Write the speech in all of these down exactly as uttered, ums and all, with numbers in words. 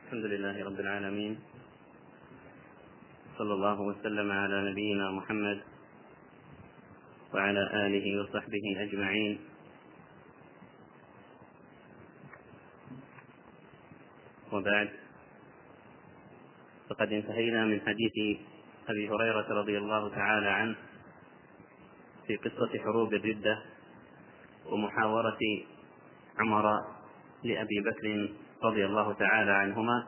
الحمد لله رب العالمين، صلى الله وسلم على نبينا محمد وعلى آله وصحبه أجمعين. وبعد، فقد انتهينا من حديث أبي هريرة رضي الله تعالى عنه في قصة حروب الردة ومحاورة عمر لأبي بكر رضي الله تعالى عنهما،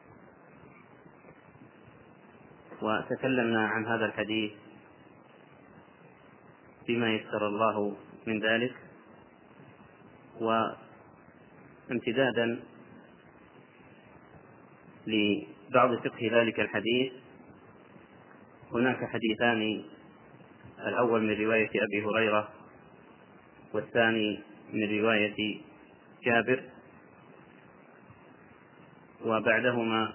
وتكلمنا عن هذا الحديث بما يسر الله من ذلك. وامتدادا لبعض فقه ذلك الحديث، هناك حديثان: الأول من رواية أبي هريرة، والثاني من رواية جابر، وبعدهما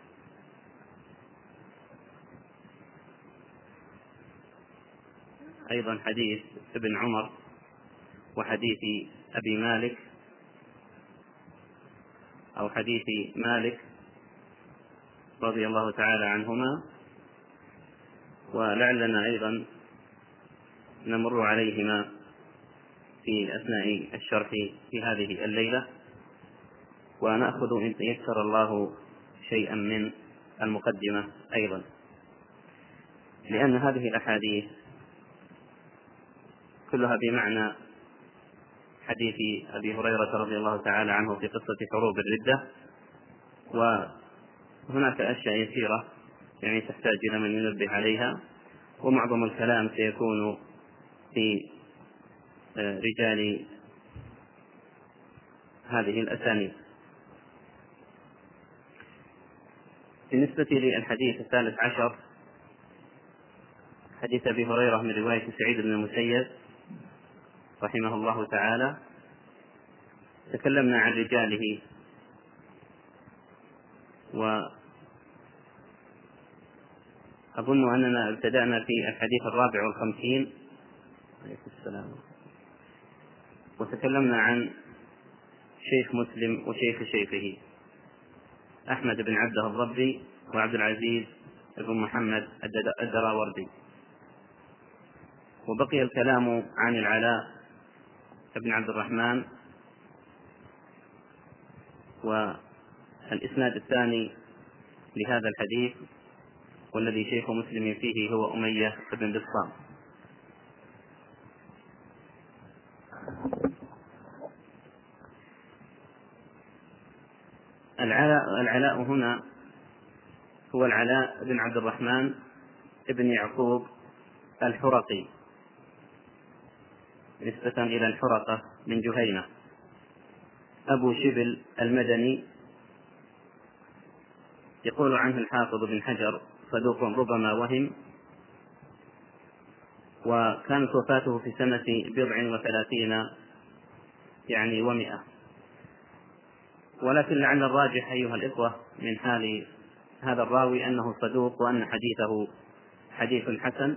أيضا حديث ابن عمر وحديث أبي مالك أو حديث مالك رضي الله تعالى عنهما، ولعلنا أيضا نمر عليهما في أثناء الشرح في هذه الليلة، ونأخذ إن يسر الله شيئا من المقدمة أيضا، لأن هذه الأحاديث كلها بمعنى حديث أبي هريرة رضي الله تعالى عنه في قصة حروب الردة. وهناك أشياء يسيرة يعني تحتاج إلى من ينبه عليها، ومعظم الكلام سيكون في رجال هذه الأسانيد. بالنسبة للحديث الثالث عشر، حديث أبي هريرة من رواية سعيد بن المسيب رحمه الله تعالى، تكلمنا عن رجاله، وأظن أننا ابتدأنا في الحديث الرابع والخمسين عليكم السلام، وتكلمنا عن شيخ مسلم وشيخ شيخه أحمد بن عبده الضبي وعبد العزيز بن محمد الدراوردي. وبقي الكلام عن العلاء بن عبد الرحمن، والإسناد الثاني لهذا الحديث والذي شيخ مسلم فيه هو أمية بن بسطام. العلاء, العلاء هنا هو العلاء بن عبد الرحمن بن يعقوب الحرقي، نسبة إلى الحرقة من جهينة، أبو شبل المدني. يقول عنه الحافظ بن حجر: صدوق ربما وهم. وكانت وفاته في سنة بضع وثلاثين يعني ومئة. ولكن لعل الراجح أيها الإخوة من حال هذا الراوي أنه صدوق، وأن حديثه حديث حسن،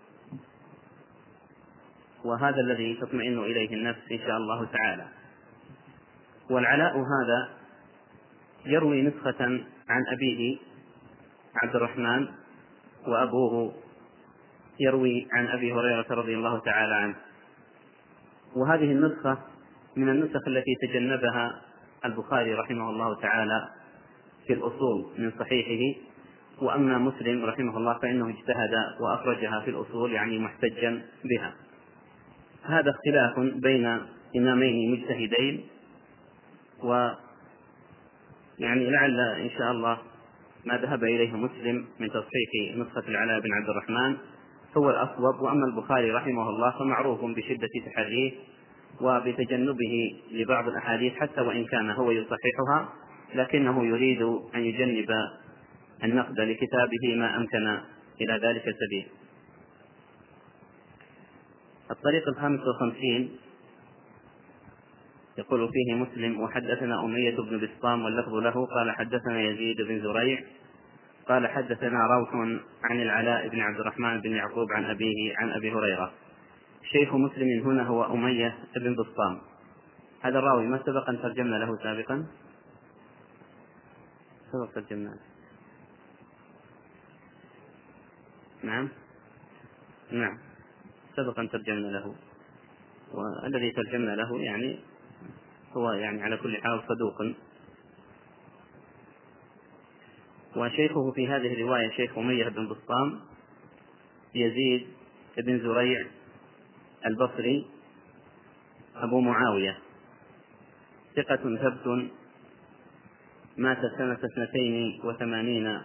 وهذا الذي تطمئن إليه النفس إن شاء الله تعالى. والعلاء هذا يروي نسخة عن أبيه عبد الرحمن، وأبوه يروي عن أبي هريرة رضي الله تعالى عنه. وهذه النسخة من النسخ التي تجنبها البخاري رحمه الله تعالى في الأصول من صحيحه، وأما مسلم رحمه الله فإنه اجتهد وأخرجها في الأصول يعني محتجا بها. هذا اختلاف بين إمامين مجتهدين، ويعني لعل إن شاء الله ما ذهب إليه مسلم من تصحيح نسخة العلاء بن عبد الرحمن هو الأصوب. وأما البخاري رحمه الله فمعروف بشدة تحريه وبتجنبه لبعض الأحاديث، حتى وإن كان هو يصححها لكنه يريد أن يجنب النقد لكتابه ما أمكن إلى ذلك السبيل. الطريق الخامس والخمسين يقول فيه مسلم: وحدثنا أمية بن بسطام واللفظ له قال حدثنا يزيد بن زريع قال حدثنا روح عن العلاء بن عبد الرحمن بن يعقوب عن أبيه عن أبي هريرة. شيخ مسلم هنا هو أمية بن بسطام. هذا الراوي ما سبق أن ترجمنا له سابقا؟ سبق ترجمنا. نعم نعم سبق أن ترجمنا له، والذي ترجمنا له يعني هو يعني على كل حال صدوق. وشيخه في هذه الرواية شيخ أمية بن بسطام يزيد بن زريع البصري أبو معاوية، ثقة ثبت، مات سنة اثنتين وثمانين.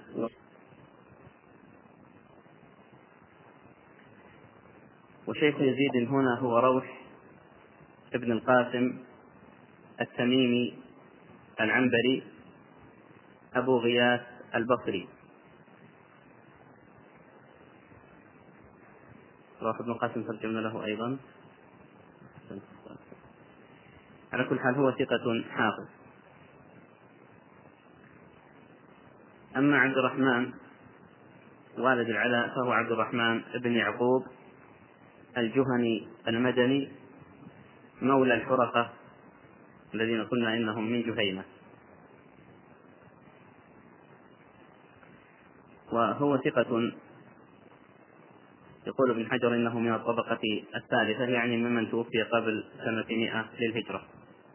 وشيخ يزيد هنا هو روح ابن القاسم التميمي العنبري أبو غياث البصري. روح ابن القاسم ترجمنا له أيضا. على كل حال هو ثقة حافظ. أما عبد الرحمن والد العلاء فهو عبد الرحمن بن يعقوب الجهني المدني مولى الحرقة الذين قلنا إنهم من جهينة، وهو ثقة. يقول ابن حجر إنه من الطبقة الثالثة، يعني ممن توفي قبل سنة مئة للهجرة.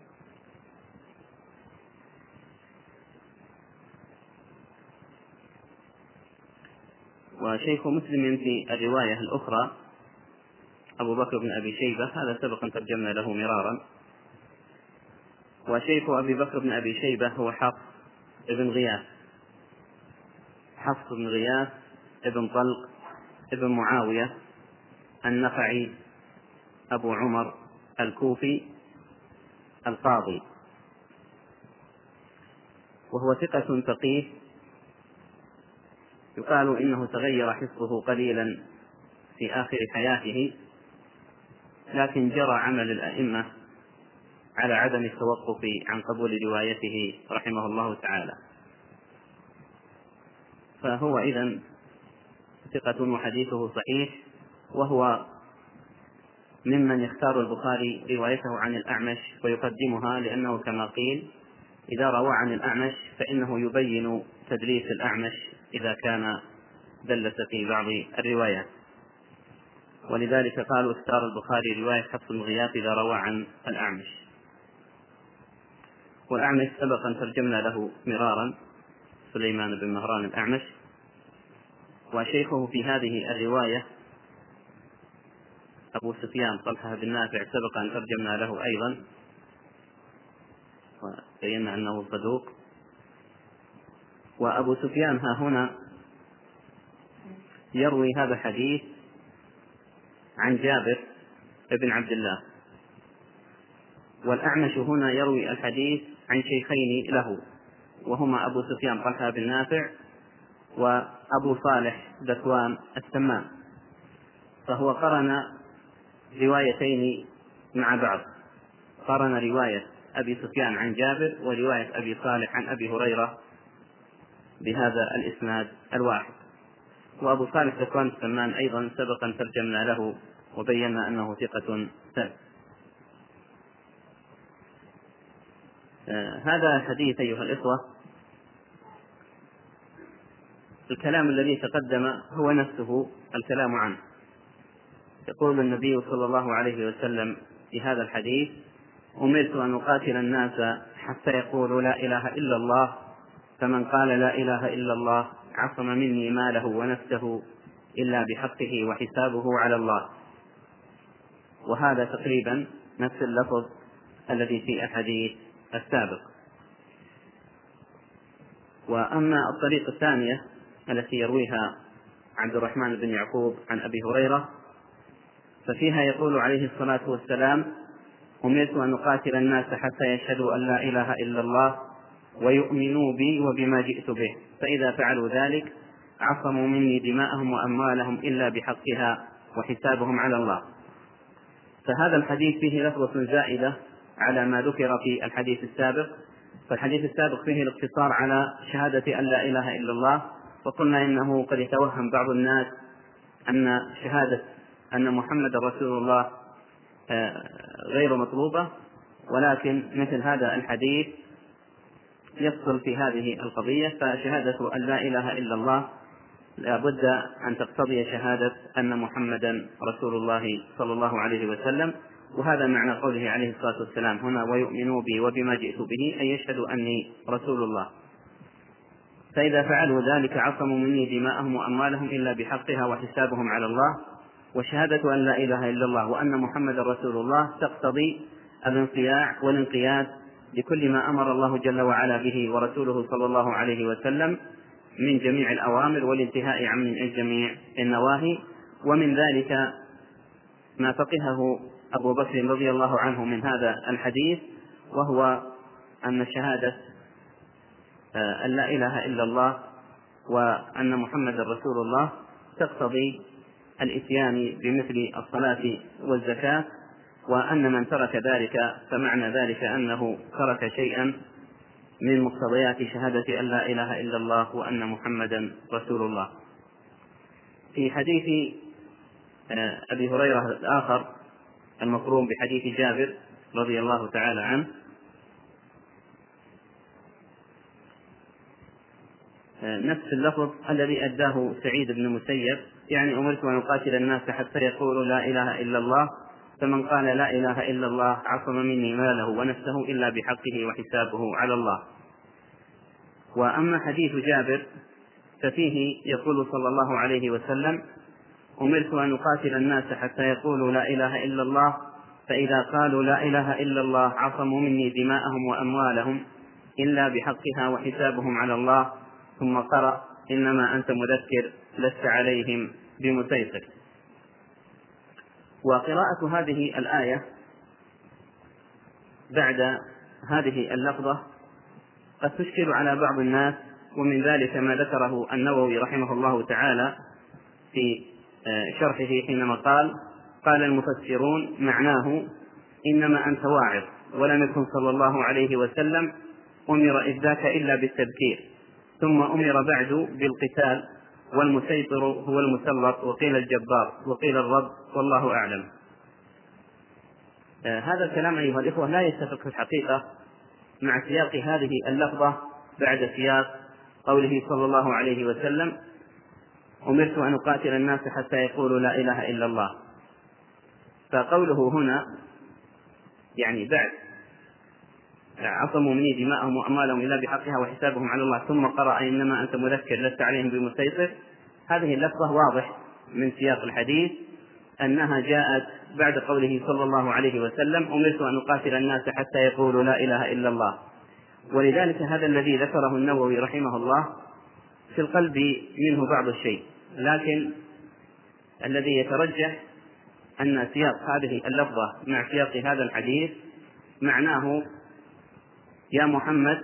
وشيخ مسلم في الرواية الأخرى أبو بكر بن أبي شيبة، هذا سبق ترجمنا له مرارا. وشيخ أبي بكر بن أبي شيبة هو حفص بن غياث، حفص بن غياث ابن طلق ابن معاوية النخعي أبو عمر الكوفي القاضي، وهو ثقة فقيه. يقال إنه تغير حفظه قليلا في آخر حياته، لكن جرى عمل الأئمة على عدم التوقف عن قبول روايته رحمه الله تعالى، فهو إذن ثقة وحديثه صحيح. وهو ممن يختار البخاري روايته عن الأعمش ويقدمها، لأنه كما قيل إذا روى عن الأعمش فإنه يبين تدليس الأعمش إذا كان دلس في بعض الروايات، ولذلك قالوا اختار البخاري رواية حفص بن غياث إذا روى عن الأعمش. والأعمش سبق أن ترجمنا له مرارا، سليمان بن مهران الأعمش. وشيخه في هذه الرواية أبو سفيان طلحة بن نافع، سبق أن ترجمنا له أيضا وبينا أنه صدوق. وأبو سفيان ها هنا يروي هذا الحديث عن جابر بن عبد الله، والأعمش هنا يروي الحديث عن شيخين له، وهما أبو سفيان طلحة بن نافع وأبو صالح ذكوان السمان، فهو قرن روايتين مع بعض، قرن رواية أبي سفيان عن جابر ورواية أبي صالح عن أبي هريرة بهذا الإسناد الواحد. وأبو صالح ذكوان السمان أيضا سبقا ترجمنا له وبينا أنه ثقة ثبت. آه هذا الحديث أيها الإخوة، الكلام الذي تقدم هو نفسه الكلام عنه. يقول النبي صلى الله عليه وسلم في هذا الحديث: أمرت أن أقاتل الناس حتى يقولوا لا إله إلا الله، فمن قال لا إله إلا الله عصم مني ماله ونفسه إلا بحقه وحسابه على الله. وهذا تقريبا نفس اللفظ الذي في الحديث السابق. وأما الطريقة الثانية التي يرويها عبد الرحمن بن يعقوب عن أبي هريرة، ففيها يقول عليه الصلاة والسلام: أمرت أن أقاتل الناس حتى يشهدوا أن لا إله إلا الله ويؤمنوا بي وبما جئت به، فإذا فعلوا ذلك عصموا مني دماءهم وأموالهم إلا بحقها وحسابهم على الله. فهذا الحديث فيه لفظة زائدة على ما ذكر في الحديث السابق. فالحديث السابق فيه الاقتصار على شهادة أن لا إله إلا الله، وقلنا إنه قد يتوهم بعض الناس أن شهادة أن محمد رسول الله غير مطلوبة، ولكن مثل هذا الحديث يفصل في هذه القضية. فشهادة أن لا إله إلا الله لا بد أن تقتضي شهادة أن محمدا رسول الله صلى الله عليه وسلم. وهذا معنى قوله عليه الصلاة والسلام هنا ويؤمنوا بي وبما جئت به، أن يشهدوا أني رسول الله. فإذا فعلوا ذلك عصموا مني دماءهم وأموالهم إلا بحقها وحسابهم على الله. وشهادة أن لا إله إلا الله وأن محمدا رسول الله تقتضي الانقياع والانقياد لكل ما أمر الله جل وعلا به ورسوله صلى الله عليه وسلم من جميع الأوامر والانتهاء عن جميع النواهي. ومن ذلك ما فقهه أبو بكر رضي الله عنه من هذا الحديث، وهو أن شهادة أن لا إله إلا الله وأن محمد رسول الله تقتضي الإتيان بمثل الصلاة والزكاة، وأن من ترك ذلك فمعنى ذلك أنه ترك شيئا من مقتضيات شهادة أن لا إله إلا الله وأن محمدا رسول الله. في حديث أبي هريرة الآخر المقرون بحديث جابر رضي الله تعالى عنه نفس اللفظ الذي أداه سعيد بن المسيب، يعني أمرت أن أقاتل الناس حتى يقولوا لا إله إلا الله، فمن قال لا إله إلا الله عصم مني ماله ونفسه إلا بحقه وحسابه على الله. وأما حديث جابر ففيه يقول صلى الله عليه وسلم أمرت أن أقاتل الناس حتى يقولوا لا إله إلا الله، فإذا قالوا لا إله إلا الله عصموا مني دماءهم وأموالهم إلا بحقها وحسابهم على الله. ثم قرأ إنما أنت مذكر لست عليهم بمسيطر. وقراءة هذه الآية بعد هذه اللفظة قد تشكل على بعض الناس، ومن ذلك ما ذكره النووي رحمه الله تعالى في شرحه حينما قال قال المفسرون معناه إنما أنت واعظ، ولم يكن صلى الله عليه وسلم أمر إذ ذاك إلا بالتذكير، ثم أمر بعد بالقتال، والمسيطر هو المسلط، وقيل الجبار، وقيل الرب، والله أعلم. آه هذا الكلام أيها الإخوة لا يتفق في الحقيقة مع سياق هذه اللفظة بعد سياق قوله صلى الله عليه وسلم أمرت أن أقاتل الناس حتى يقولوا لا إله إلا الله. فقوله هنا يعني بعد عصموا مني دماءهم وأموالهم إلا بحقها وحسابهم على الله، ثم قرأ إنما أنت مذكر لست عليهم بمسيطر، هذه اللفظة واضح من سياق الحديث أنها جاءت بعد قوله صلى الله عليه وسلم أمرت أن أقاتل الناس حتى يقولوا لا إله إلا الله. ولذلك هذا الذي ذكره النووي رحمه الله في القلب منه بعض الشيء، لكن الذي يترجح أن سياق هذه اللفظة مع سياق هذا الحديث معناه يا محمد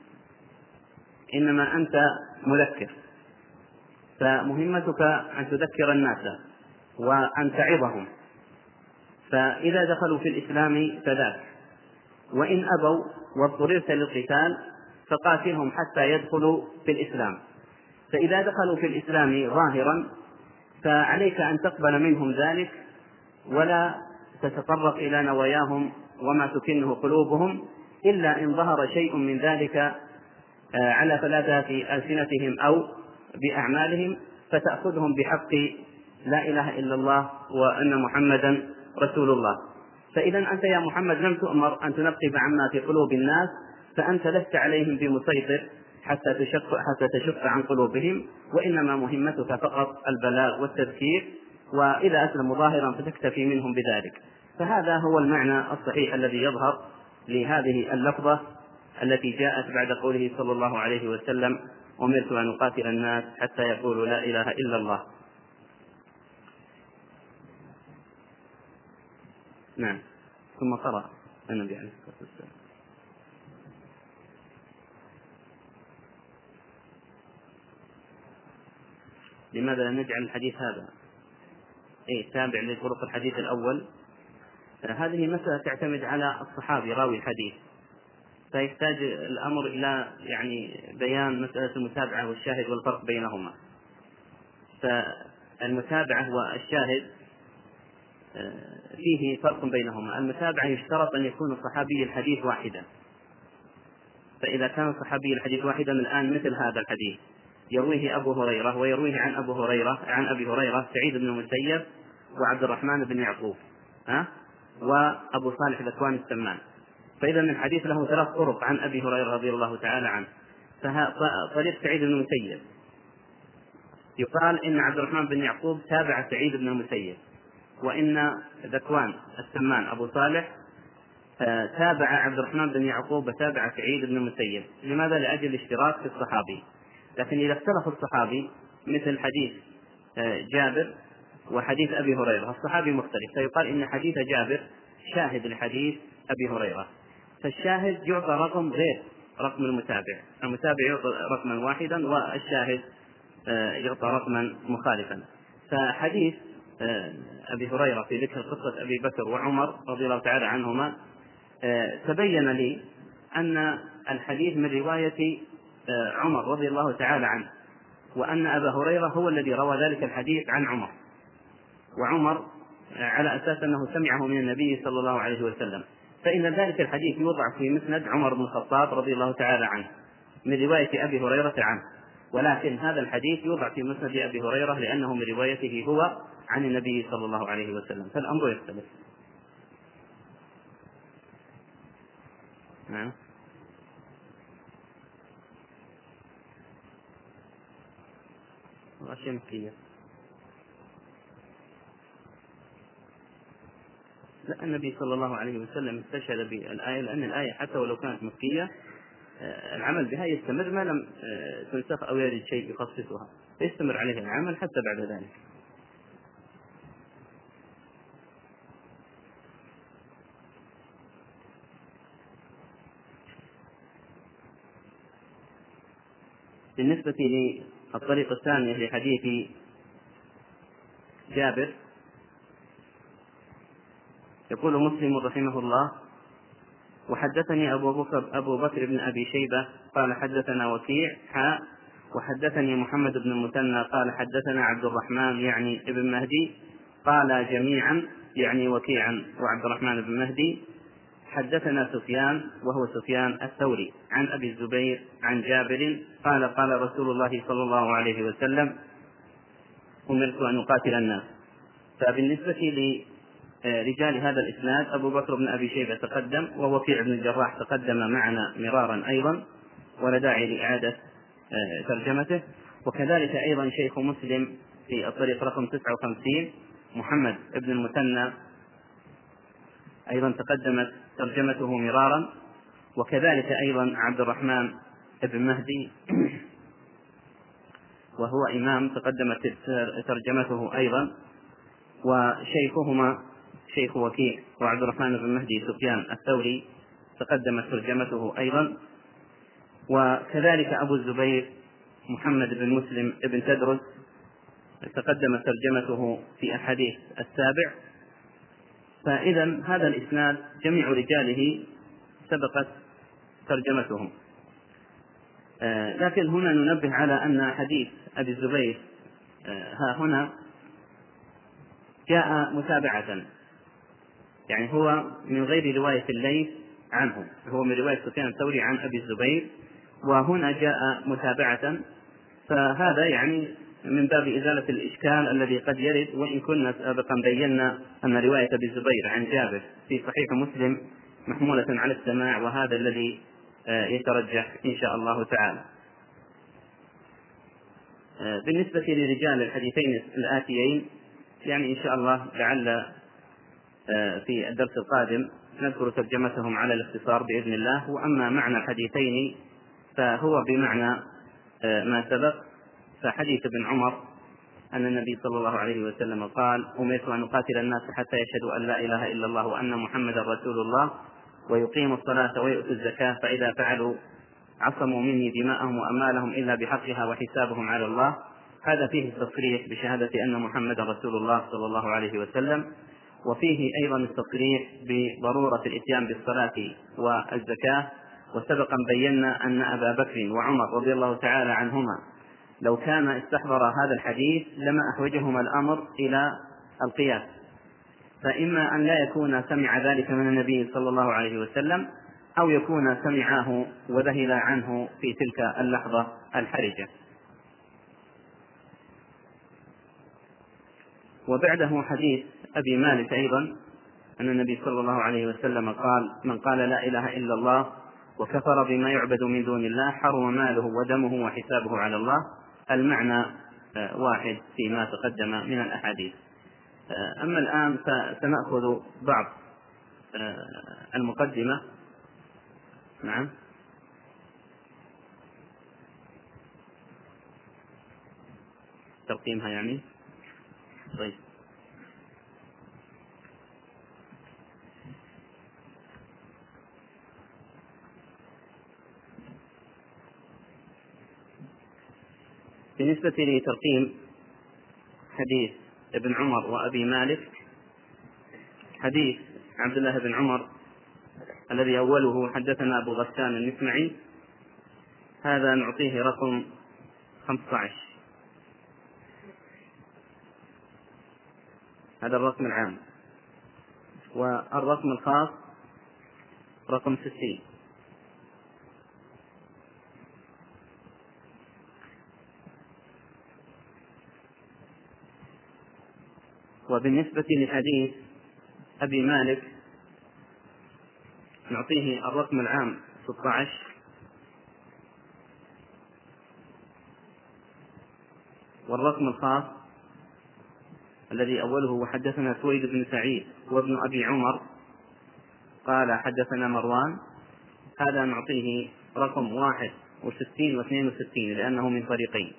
إنما أنت مذكر، فمهمتك أن تذكر الناس وأن تعظهم، فإذا دخلوا في الإسلام فذاك، وإن أبوا واضطررت للقتال فقاتلهم حتى يدخلوا في الإسلام. فإذا دخلوا في الإسلام ظاهرا فعليك أن تقبل منهم ذلك ولا تتطرق إلى نواياهم وما تكنه قلوبهم، إلا إن ظهر شيء من ذلك على فلذات ألسنتهم أو بأعمالهم فتأخذهم بحق لا إله إلا الله وأن محمدا رسول الله. فإذا أنت يا محمد لم تؤمر أن تنقب عما في قلوب الناس، فأنت لست عليهم بمسيطر حتى تشق, حتى تشق عن قلوبهم، وإنما مهمتك فقط البلاغ والتذكير، وإذا أسلموا ظاهرا فتكتفي منهم بذلك. فهذا هو المعنى الصحيح الذي يظهر لهذه اللفظة التي جاءت بعد قوله صلى الله عليه وسلم أمرت أن أقاتل الناس حتى يقولوا لا إله إلا الله. نعم. ثم قرأ النبي عليه الصلاة والسلام لماذا لا نجعل الحديث هذا إيه تابع لطرق الحديث الأول؟ هذه مسألة تعتمد على الصحابي راوي الحديث، فيحتاج الأمر إلى يعني بيان مسألة المتابعة والشاهد والفرق بينهما. فالمتابعة والشاهد فيه فرق بينهما. المتابعة يشترط أن يكون الصحابي الحديث واحدا، فإذا كان صحابي الحديث واحدا الآن مثل هذا الحديث يرويه أبو هريرة ويرويه عن أبو هريرة عن أبي هريرة سعيد بن المسيب وعبد الرحمن بن يعقوب ها وأبو صالح ذكوان السمان، فإذا الحديث له ثلاث طرق عن أبي هريرة رضي الله تعالى عنه. فطريق سعيد بن المسيب يقال إن عبد الرحمن بن يعقوب تابع سعيد بن المسيب، وإن ذكوان السمان أبو صالح تابع عبد الرحمن بن يعقوب وتابع سعيد بن المسيب. لماذا؟ لأجل الاشتراك في الصحابي. لكن إذا اختلف الصحابي مثل حديث جابر وحديث أبي هريرة الصحابي مختلف، فيقال إن حديث جابر شاهد لحديث أبي هريرة، فالشاهد يعطى رقم غير رقم المتابع، المتابع يعطى رقما واحدا والشاهد يعطى رقما مخالفا. فحديث أبي هريرة في ذكر قصة أبي بكر وعمر رضي الله تعالى عنهما تبين لي أن الحديث من رواية عمر رضي الله تعالى عنه، وأن أبا هريرة هو الذي روى ذلك الحديث عن عمر، وعمر على أساس أنه سمعه من النبي صلى الله عليه وسلم، فإن ذلك الحديث يوضع في مسند عمر بن الخطاب رضي الله تعالى عنه من رواية أبي هريرة عنه، ولكن هذا الحديث يوضع في مسند أبي هريرة لأنه من روايته هو عن النبي صلى الله عليه وسلم، فالأمر يختلف. نعم. أشياء مكية. لا، النبي صلى الله عليه وسلم استشهد بالآية، لأن الآية حتى ولو كانت مكية العمل بها يستمر ما لم تنسخ أو يرد شيء يخصصها، فيستمر عليه العمل حتى بعد ذلك. بالنسبة للطريقة الثانية لحديث جابر يقول مسلم رحمه الله: وحدثني أبو بكر, أبو بكر بن أبي شيبة قال حدثنا وكيع حاء وحدثني محمد بن المثنى قال حدثنا عبد الرحمن يعني ابن مهدي قال جميعا يعني وكيعا وعبد الرحمن بن مهدي حدثنا سفيان وهو سفيان الثوري عن أبي الزبير عن جابر قال قال رسول الله صلى الله عليه وسلم: أمرت أن أقاتل الناس. فبالنسبة لرجال هذا الإسناد أبو بكر بن أبي شيبة تقدم، ووكيع بن الجراح تقدم معنا مرارا أيضا ولا داعي لإعادة ترجمته، وكذلك أيضا شيخ مسلم في الطريق رقم تسعة وخمسين محمد بن المثنى أيضا تقدمت ترجمته مرارا، وكذلك أيضا عبد الرحمن بن مهدي وهو إمام تقدمت ترجمته أيضا، وشيخهما شيخ وكيع وعبد الرحمن بن مهدي سفيان الثوري تقدمت ترجمته أيضا، وكذلك أبو الزبير محمد بن مسلم بن تدرس تقدمت ترجمته في الحديث السابع. فإذا هذا الإسناد جميع رجاله سبقت ترجمتهم، آه لكن هنا ننبه على أن حديث أبي الزبير آه ها هنا جاء متابعة، يعني هو من غير رواية الليث عنه، هو من رواية سفيان الثوري عن أبي الزبير، وهنا جاء متابعة، فهذا يعني من باب إزالة الإشكال الذي قد يرد، وإن كنا سابقا بينا أن رواية أبي الزبير عن جابر في صحيح مسلم محمولة على السماع، وهذا الذي يترجح إن شاء الله تعالى. بالنسبة لرجال الحديثين الآتيين يعني إن شاء الله لعل في الدرس القادم نذكر ترجمتهم على الاختصار بإذن الله. وأما معنى الحديثين فهو بمعنى ما سبق. فحديث ابن عمر أن النبي صلى الله عليه وسلم قال: أمرت أن أقاتل الناس حتى يشهدوا أن لا إله إلا الله وأن محمدا رسول الله ويقيموا الصلاة ويؤتوا الزكاة فإذا فعلوا عصموا مني دماءهم وأموالهم إلا بحقها وحسابهم على الله. هذا فيه التصريح بشهادة أن محمدا رسول الله صلى الله عليه وسلم، وفيه أيضا التصريح بضرورة الإتيان بالصلاة والزكاة. وسبقا بينا أن أبا بكر وعمر رضي الله تعالى عنهما لو كان استحضر هذا الحديث لما أحوجهما الأمر إلى القياس، فإما أن لا يكون سمع ذلك من النبي صلى الله عليه وسلم، أو يكون سمعه وذهل عنه في تلك اللحظة الحرجة. وبعده حديث أبي مالك أيضا أن النبي صلى الله عليه وسلم قال: من قال لا إله إلا الله وكفر بما يعبد من دون الله حرم ماله ودمه وحسابه على الله. المعنى واحد فيما تقدم من الأحاديث. أما الآن فسنأخذ بعض المقدمة. نعم. ترقيمها يعني. طيب. بالنسبة لترقيم حديث ابن عمر وأبي مالك، حديث عبد الله بن عمر الذي أوله حدثنا أبو غسان المسمعي، هذا نعطيه رقم خمسة عشر، هذا الرقم العام. والرقم الخاص رقم ستين. وبالنسبة لحديث أبي مالك نعطيه الرقم العام ستة عشر، والرقم الخاص الذي أوله وحدثنا سويد بن سعيد وابن أبي عمر قال حدثنا مروان، هذا نعطيه رقم واحد وستين واثنين وستين لأنه من طريقين.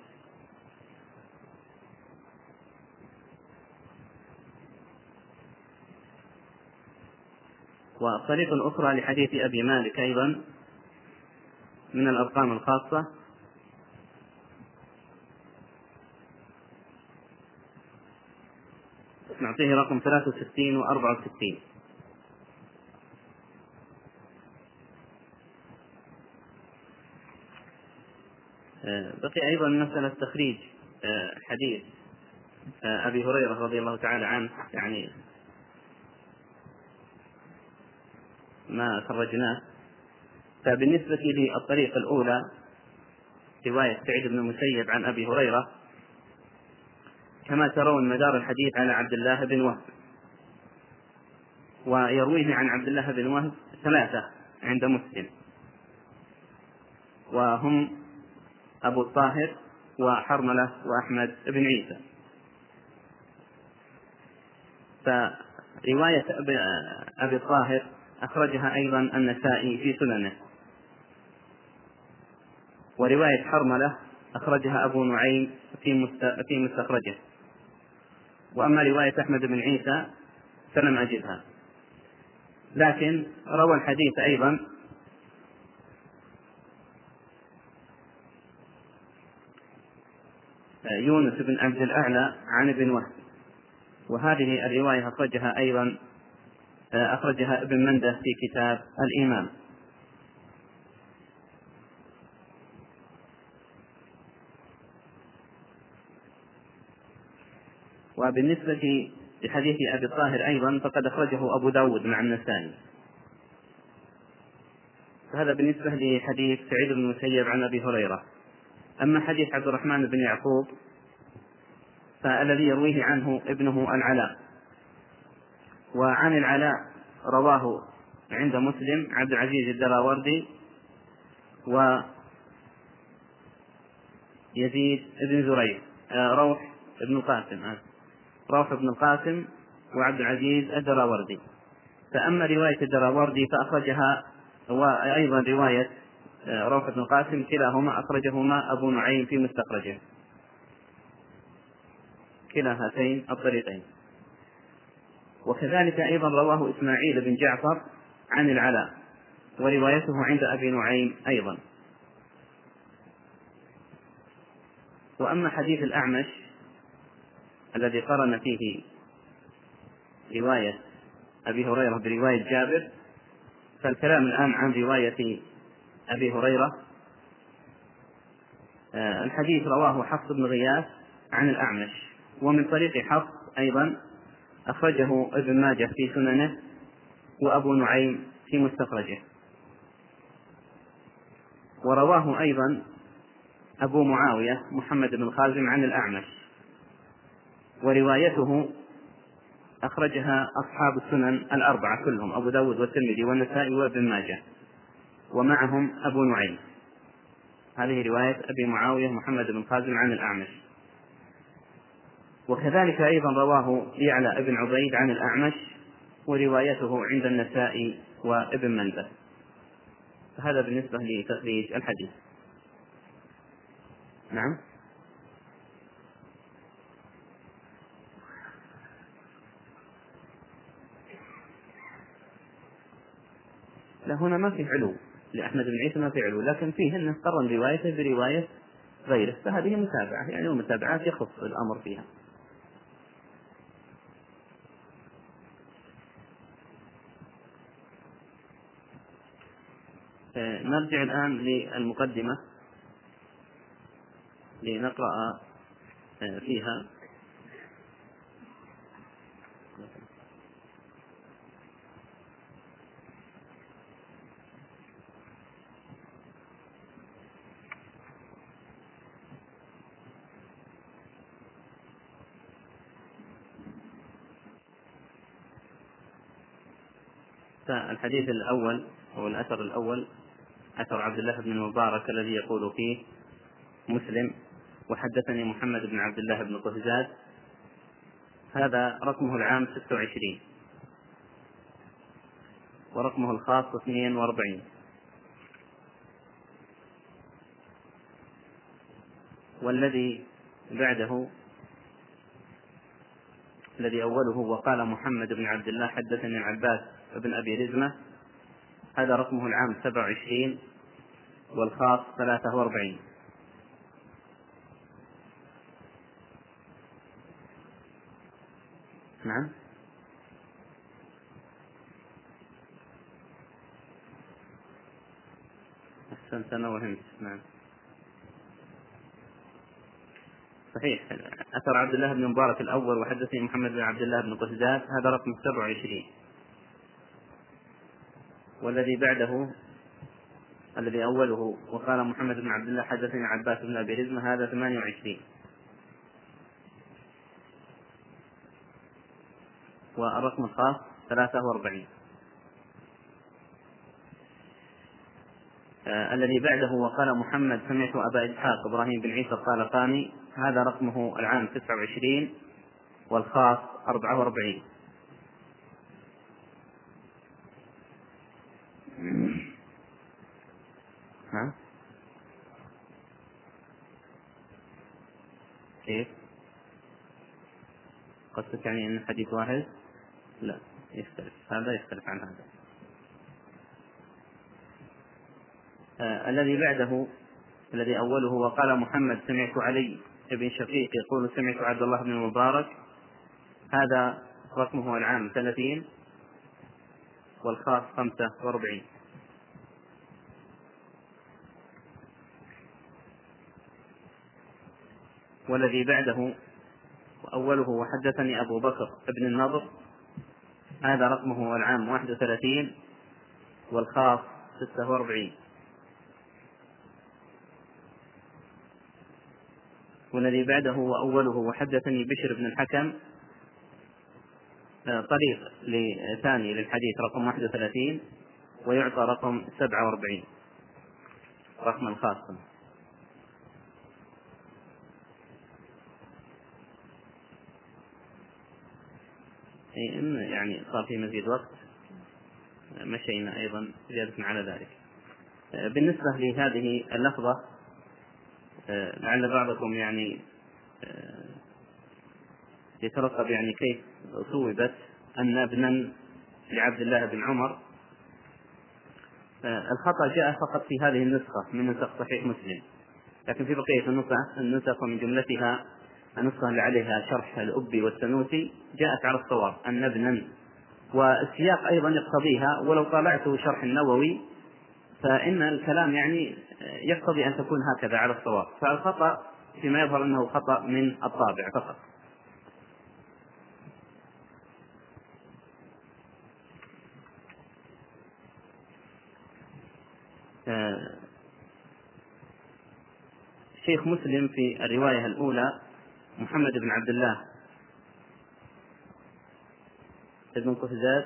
وطريقة أخرى لحديث أبي مالك أيضا من الأرقام الخاصة نعطيه رقم ثلاثة وستين وأربعة وستين. بقي أيضا مسألة تخريج حديث أبي هريرة رضي الله تعالى عنه، يعني ما خرجناه. فبالنسبة للطريقة الأولى رواية سعيد بن المسيب عن أبي هريرة، كما ترون مدار الحديث على عبد الله بن وهب، ويرويه عن عبد الله بن وهب ثلاثة عند مسلم، وهم أبو الطاهر وحرملة وأحمد بن عيسى. فرواية أبي الطاهر أخرجها أيضا النسائي في سننه، ورواية حرملة أخرجها أبو نعيم في مستخرجه. وأما رواية أحمد بن عيسى فلم أجدها، لكن روى الحديث أيضا يونس بن عبد الأعلى عن ابن وهب، وهذه الرواية أخرجها أيضا أخرجها ابن منده في كتاب الإيمان. وبالنسبة لحديث أبي الطاهر أيضا فقد أخرجه أبو داود مع النسائي. هذا بالنسبة لحديث سعيد بن المسيب عن أبي هريرة. أما حديث عبد الرحمن بن يعقوب فالذي يرويه عنه ابنه العلاء، وعن العلاء رواه عند مسلم عبد العزيز الدراوردي ويزيد بن زريع روح بن القاسم روح بن القاسم وعبد العزيز الدراوردي. فأما رواية الدراوردي فأخرجها، وأيضا رواية روح بن القاسم كلاهما أخرجهما أبو نعيم في مستخرجه، كلا هاتين الطريقين. وكذلك أيضا رواه إسماعيل بن جعفر عن العلاء، وروايته عند أبي نعيم أيضا. وأما حديث الأعمش الذي قرن فيه رواية أبي هريرة برواية جابر، فالكلام الآن عن رواية أبي هريرة. الحديث رواه حفص بن غياث عن الأعمش، ومن طريق حفص أيضا أخرجه ابن ماجه في سننه وأبو نعيم في مستخرجه. ورواه أيضا أبو معاوية محمد بن خازم عن الأعمش، وروايته أخرجها أصحاب السنن الأربعة كلهم، أبو داود والترمذي والنسائي وابن ماجه، ومعهم أبو نعيم. هذه رواية أبي معاوية محمد بن خازم عن الأعمش. وكذلك أيضا رواه يعلى بن عبيد عن الأعمش، وروايته عند النسائي وابن منده. هذا بالنسبة لتخريج الحديث. نعم. لا، هنا ما في علو لأحمد بن عيسى، ما في علو، لكن فيه أنه قرن روايته برواية غيره، فهذه متابعة، يعني المتابعات يخص الأمر فيها. نرجع الآن للمقدمة لنقرأ فيها. فالحديث الأول أو الأثر الأول أثر عبد الله بن المبارك الذي يقول فيه مسلم: وحدثني محمد بن عبد الله بن قهزاد. هذا رقمه العام ستة وعشرين، ورقمه الخاص اثنين وأربعين. والذي بعده الذي أوله وقال محمد بن عبد الله حدثني العباس بن أبي رزمة، هذا رقمه العام سبعة وعشرين، والخاص ثلاثة وأربعين. نعم. أحسنت، أنا وهمت. نعم صحيح. أثر عبد الله بن مبارك الأول وحدثني محمد بن عبد الله بن قهزاد، هذا رقم سبعة وعشرين. والذي بعده الذي أوله وقال محمد بن عبد الله حدثني عباس بن أبي رزمة، هذا ثمانية وعشرين. والرقم الخاص ثلاثة وأربعين. آه الذي بعده وقال محمد سمعت أبا إسحاق إبراهيم بن عيسى قال قامي، هذا رقمه العام تسعة وعشرين، والخاص أربعة وأربعين. ها؟ كيف؟ قصدك يعني أن الحديث واحد؟ لا، يختلف، هذا يختلف عن هذا. آه الذي بعده الذي أوله وقال محمد سمعت علي بن شقيق يقول سمعت عبد الله بن المبارك، هذا رقمه العام ثلاثين، والخاص خمسة وأربعين. والذي بعده وأوله وحدثني أبو بكر بن النضر، هذا رقمه العام واحد وثلاثين، والخاص ستة وأربعين. والذي بعده وأوله وحدثني بشر بن الحكم، طريق ثاني للحديث رقم واحد وثلاثين، ويعطى رقم سبعة وأربعين رقم الخاص. يعني صار في مزيد وقت مشينا أيضا زيادة على ذلك. بالنسبة لهذه اللفظة، لعل بعضكم يعني يترقب يعني كيف صوبت أن ابنا لعبد الله بن عمر. الخطأ جاء فقط في هذه النسخة من نسخ صحيح مسلم، لكن في بقية النسخ النسخ ومن جملتها النسخة اللي عليها شرح الأبي والسنوسي جاءت على الصواب أن ابنا، والسياق أيضا يقتضيها، ولو طالعت شرح النووي فإن الكلام يعني يقتضي أن تكون هكذا على الصواب، فالخطأ فيما يظهر أنه خطأ من الطابع فقط. شيخ مسلم في الرواية الأولى محمد بن عبد الله ابن قفزات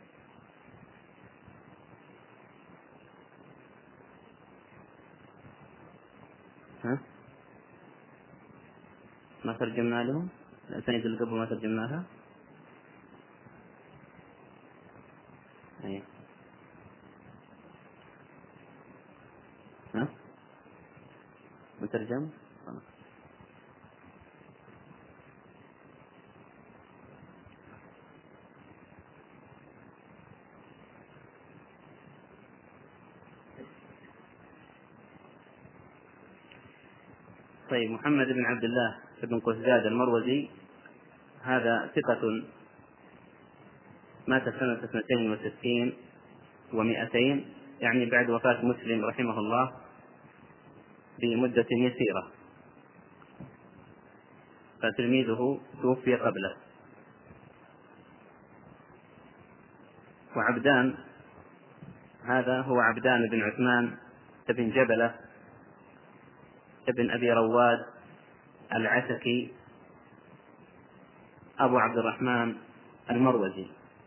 ها ما ترجمنا لهم الأسانيد اللي قبل ما ترجمناها. أيه. ها مترجم. طيب محمد بن عبد الله بن قزاد المروزي هذا ثقة مات سنة اثنتين وستين ومائتين، يعني بعد وفاة مسلم رحمه الله بمدة يسيرة، فتلميذه توفي قبله. وعبدان هذا هو عبدان بن عثمان بن جبلة ابن أبي رواد العتكي أبو عبد الرحمن المروزي،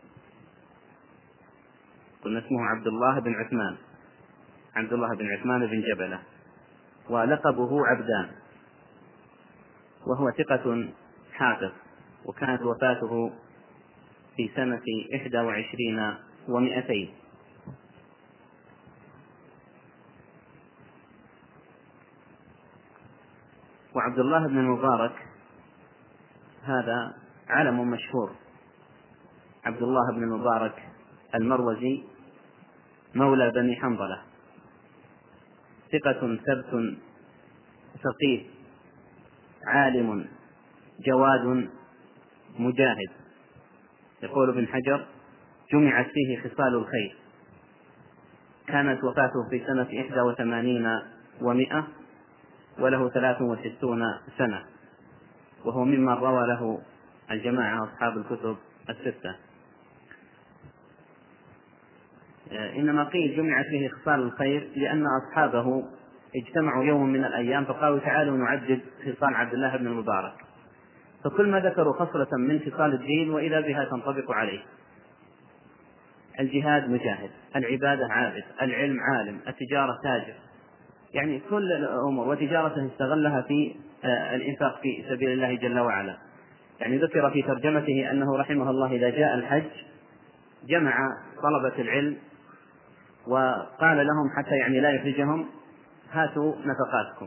قلنا اسمه عبد الله بن عثمان عبد الله بن عثمان بن جبلة، ولقبه عبدان، وهو ثقة حافظ، وكانت وفاته في سنة إحدى وعشرين ومائتين. وعبد الله بن المبارك هذا علم مشهور، عبد الله بن المبارك المروزي مولى بني حنظلة، ثقة ثبت فقيه عالم جواد مجاهد. يقول ابن حجر: جمعت فيه خصال الخير. كانت وفاته في سنة إحدى وثمانين ومائة، وله ثلاث وستون سنة، وهو ممن روى له الجماعة أصحاب الكتب الستة. إنما قيل جمعت فيه خصال الخير لأن أصحابه اجتمعوا يوم من الأيام فقالوا: تعالوا نعدد خصال عبد الله بن المبارك، فكل ما ذكروا خصلة من خصال الدين وإذا بها تنطبق عليه: الجهاد مجاهد، العبادة عابد، العلم عالم، التجارة تاجر، يعني كل الأمور. وتجارته استغلها في الإنفاق في سبيل الله جل وعلا. يعني ذكر في ترجمته أنه رحمه الله إذا جاء الحج جمع طلبة العلم وقال لهم حتى يعني لا يحرجهم: هاتوا نفقاتكم،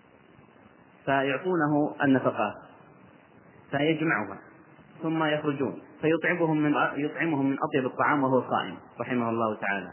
فيعطونه النفقات فيجمعها ثم يخرجون فيطعمهم من يطعمهم من أطيب الطعام وهو صائم رحمه الله تعالى.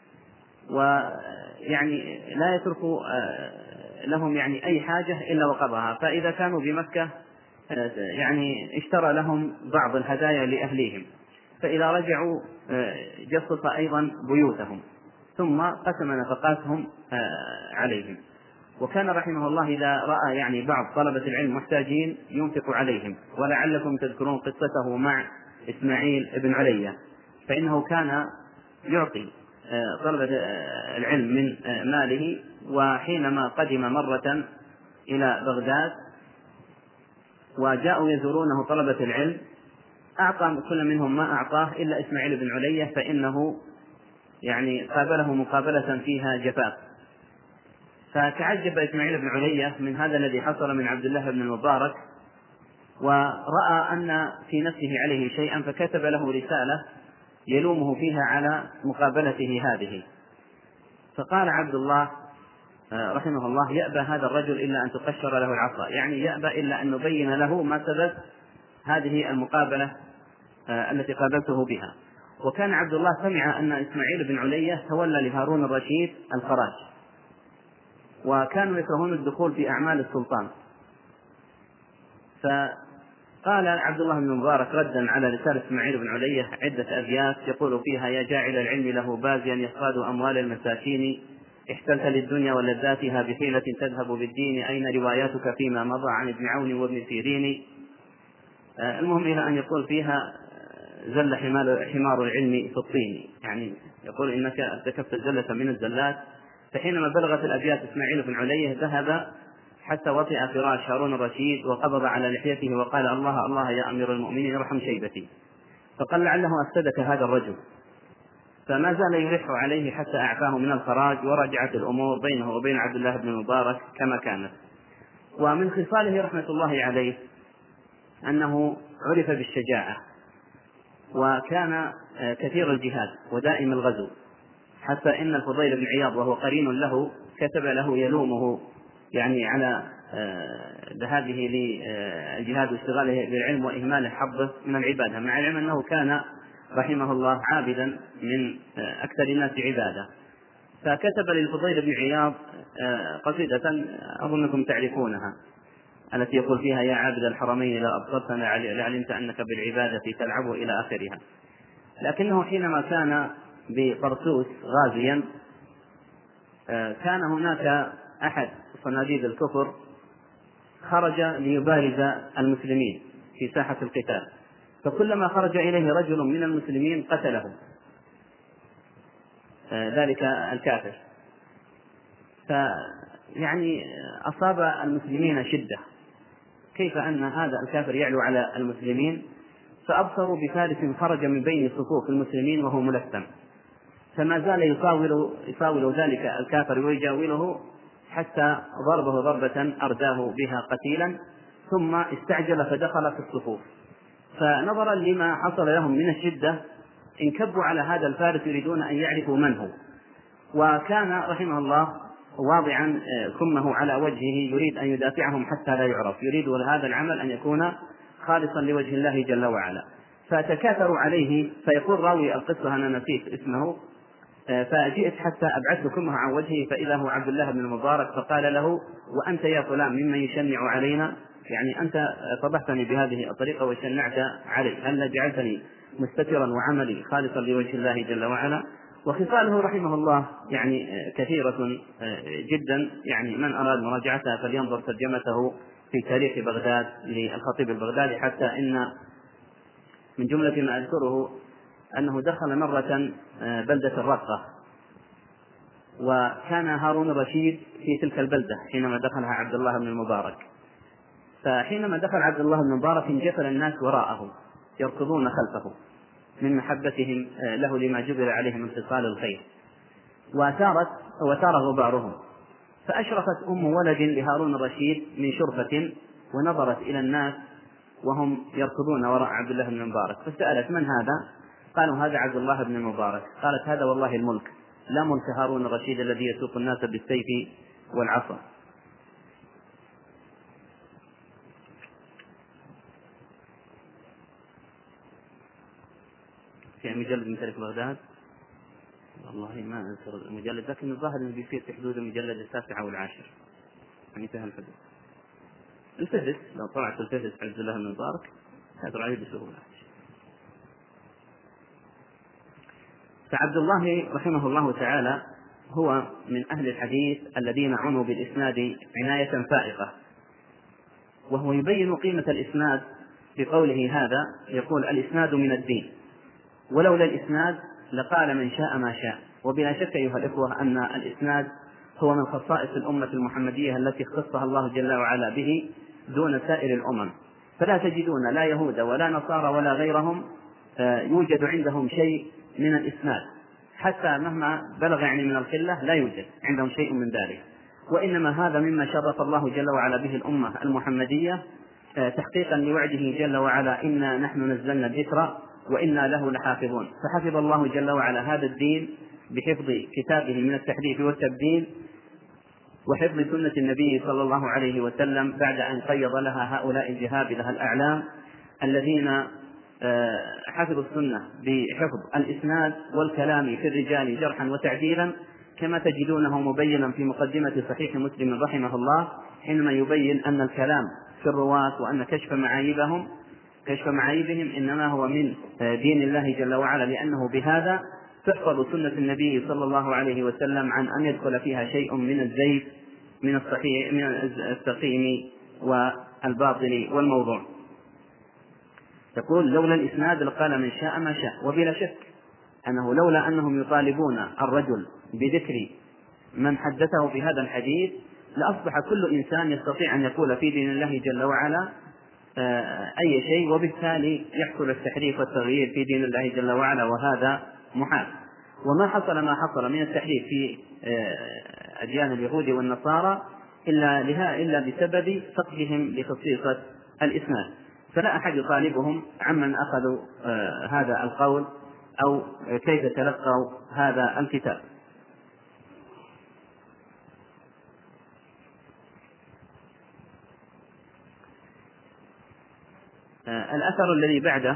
ويعني لا يترك لهم يعني أي حاجة إلا وقضاها. فإذا كانوا بمكة يعني اشترى لهم بعض الهدايا لأهليهم، فإذا رجعوا جصص أيضا بيوتهم ثم قسم نفقاتهم عليهم. وكان رحمه الله إذا رأى يعني بعض طلبة العلم محتاجين ينفق عليهم. ولعلكم تذكرون قصته مع إسماعيل بن علية، فإنه كان يعطي طلبة العلم من ماله. وحينما قدم مرة إلى بغداد وجاءوا يزورونه طلبة العلم أعطى كل منهم ما أعطاه إلا إسماعيل بن علية، فإنه يعني قابله مقابلة فيها جفاف. فتعجب إسماعيل بن علية من هذا الذي حصل من عبد الله بن المبارك، ورأى أن في نفسه عليه شيئا، فكتب له رسالة يلومه فيها على مقابلته هذه. فقال عبد الله رحمه الله: يأبى هذا الرجل إلا أن تقشر له العصا، يعني يأبى إلا أن نبين له ما سبب هذه المقابلة التي قابلته بها. وكان عبد الله سمع أن إسماعيل بن علية تولى لهارون الرشيد الخراج، وكانوا يكرهون الدخول في أعمال السلطان. فقال عبد الله بن المبارك ردا على رسالة إسماعيل بن علية عدة أبيات يقول فيها: يا جاعل العلم له بازيا يصطاد أموال المساكين، احتلت للدنيا ولذاتها بحيلة تذهب بالدين، أين رواياتك فيما مضى عن ابن عون وابن سيرين. المهم إلى أن يقول فيها: زل حمار العلم في الطين، يعني يقول إنك ارتكبت زلة من الزلات. فحينما بلغت الأبيات إسماعيل بن علية ذهب حتى وطئ فراش هارون الرشيد وقبض على لحيته وقال: الله الله يا أمير المؤمنين ارحم شيبتي. فقال: لعله أفسدك هذا الرجل. فما زال يلح عليه حتى أعفاه من الخراج، ورجعت الأمور بينه وبين عبد الله بن المبارك كما كانت. ومن خصاله رحمة الله عليه أنه عرف بالشجاعة، وكان كثير الجهاد ودائم الغزو، حتى إن الفضيل بن عياض وهو قرين له كتب له يلومه يعني على ذهابه للجهاد واشتغاله بالعلم وإهماله حظه من العبادة، مع العلم أنه كان رحمه الله عابدا من أكثر الناس عبادة. فكتب للفضيل بن عياض قصيدة أظنكم تعرفونها، التي يقول فيها: يا عابد الحرمين لا أبصرتنا لعلمت أنك بالعبادة تلعب إلى آخرها. لكنه حينما كان بطرسوس غازيا كان هناك أحد صناديد الكفر خرج ليبارز المسلمين في ساحة القتال، فكلما خرج إليه رجل من المسلمين قتله ذلك الكافر. فيعني أصاب المسلمين شدة، كيف أن هذا الكافر يعلو على المسلمين؟ فأبصروا بفارس خرج من بين صفوف المسلمين وهو ملثم، فما زال يصاول يصاول ذلك الكافر ويجاوله حتى ضربه ضربة أرداه بها قتيلا، ثم استعجل فدخل في الصفوف. فنظرا لما حصل لهم من الشدة انكبوا على هذا الفارس يريدون أن يعرفوا من هو، وكان رحمه الله واضعا كمه على وجهه يريد أن يدافعهم حتى لا يعرف، يريد هذا العمل أن يكون خالصا لوجه الله جل وعلا. فتكاثروا عليه، فيقول راوي القصة أنا نسيت اسمه: فجئت حتى أبعدت كمه عن وجهه فإذا هو عبد الله بن المبارك، فقال له: وأنت يا فلان ممن يشنع علينا؟ يعني أنت فضحتني بهذه الطريقة وشنعت علي، هل جعلتني مستترا وعملي خالصا لوجه الله جل وعلا؟ وخصاله رحمه الله يعني كثيرة جدا، يعني من أراد مراجعتها فلينظر ترجمته في تاريخ بغداد للخطيب البغدادي، حتى إن من جملة ما أذكره أنه دخل مرة بلدة الرقة، وكان هارون الرشيد في تلك البلدة حينما دخلها عبد الله بن المبارك. فحينما دخل عبد الله بن المبارك انجفل الناس وراءه يركضون خلفه من محبتهم له لما جبل عليه من خصال الخير، وثارت وثار غبارهم. فأشرفت أم ولد لهارون الرشيد من شرفة ونظرت إلى الناس وهم يركضون وراء عبد الله بن المبارك، فسألت: من هذا؟ قالوا: هذا عبد الله بن المبارك. قالت: هذا والله الملك، لا ملك هارون الرشيد الذي يسوق الناس بالسيف والعصا. في مجلد من تاريخ بغداد، والله ما أذكر المجلد، لكن الظاهر أنه بيصير في حدود المجلد التاسع أو العاشر، يعني انتهى الحدود. الفهرس لو طلعت الفهرس عبد الله بن المبارك هذا عليه بسهولة. فعبد الله رحمه الله تعالى هو من أهل الحديث الذين عنوا بالإسناد عناية فائقة، وهو يبين قيمة الإسناد بقوله هذا، يقول: الإسناد من الدين، ولولا الإسناد لقال من شاء ما شاء. وبلا شك أيها الإخوة أن الإسناد هو من خصائص الأمة المحمدية التي اختصها الله جل وعلا به دون سائر الأمم، فلا تجدون لا يهود ولا نصارى ولا غيرهم يوجد عندهم شيء من الإسناد، حتى مهما بلغ يعني من القلة لا يوجد عندهم شيء من ذلك. وإنما هذا مما شرف الله جل وعلا به الأمة المحمدية تحقيقا لوعده جل وعلا: إنا نحن نزلنا الذكر وإنا له لحافظون. فحفظ الله جل وعلا هذا الدين بحفظ كتابه من التحريف والتبديل، وحفظ سنة النبي صلى الله عليه وسلم بعد أن قيض لها هؤلاء الجهابذة الأعلام الذين حفظوا السنة بحفظ الإسناد والكلام في الرجال جرحا وتعديلا، كما تجدونه مبينا في مقدمة صحيح مسلم رحمه الله حينما يبين أن الكلام في الرواة وأن كشف معايبهم كشف معايبهم إنما هو من دين الله جل وعلا، لأنه بهذا تحفظ سنة النبي صلى الله عليه وسلم عن أن يدخل فيها شيء من الزيف من الصحيح من السقيم والباطل والموضوع. يقول: لولا الإسناد لقال من شاء ما شاء. وبلا شك أنه لولا أنهم يطالبون الرجل بذكر من حدثه بهذا الحديث لأصبح كل إنسان يستطيع أن يقول في دين الله جل وعلا أي شيء، وبالتالي يحصل التحريف والتغيير في دين الله جل وعلا، وهذا محال. وما حصل ما حصل من التحريف في أديان اليهود والنصارى إلا لها إلا بسبب فقدهم لخصيصة الإسناد، فلا أحد يطالبهم عمن أخذوا هذا القول أو كيف تلقوا هذا الكتاب. الأثر الذي بعده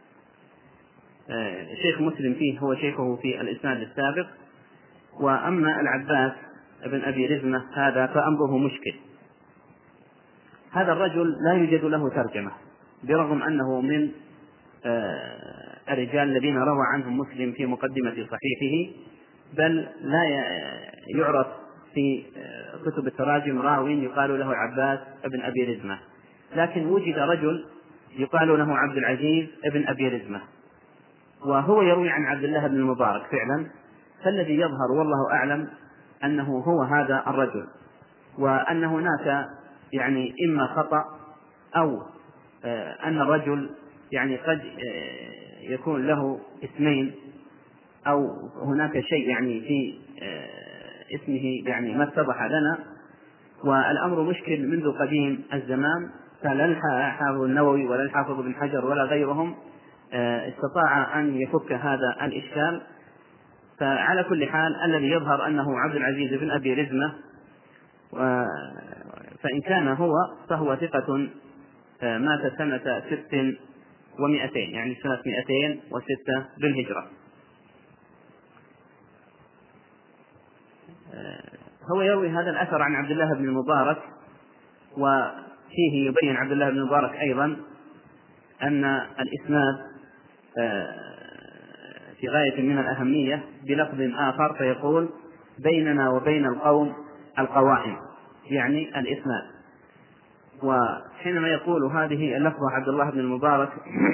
شيخ مسلم فيه هو شيخه في الإسناد السابق. وأما العباس بن أبي رزمة هذا فأمره مشكل. هذا الرجل لا يوجد له ترجمة، برغم أنه من الرجال الذين روى عنهم مسلم في مقدمة صحيحه، بل لا يعرف في كتب التراجم راو يقال له عباس بن أبي رزمة، لكن وجد رجل يقال له عبد العزيز بن أبي رزمة، وهو يروي عن عبد الله بن المبارك فعلا. فالذي يظهر والله أعلم أنه هو هذا الرجل، وأن هناك يعني إما خطأ أو أن الرجل يعني قد يكون له اسمين، أو هناك شيء يعني في اسمه يعني ما اتضح لنا، والأمر مشكل منذ قديم الزمان. فلا الحافظ النووي ولا الحافظ بن حجر ولا غيرهم استطاع أن يفك هذا الإشكال. فعلى كل حال الذي يظهر أنه عبد العزيز بن أبي رزمة، فإن كان هو فهو ثقة مات سنة ست ومئتين، يعني سنة مئتين وستة بالهجرة. هو يروي هذا الأثر عن عبد الله بن المبارك، وفيه يبين عبد الله بن المبارك أيضا أن الإسناد في غاية من الأهمية بلفظ آخر، فيقول بيننا وبين القوم القوائم، يعني الإسناد. وحينما يقول هذه اللفظة عبد الله بن المبارك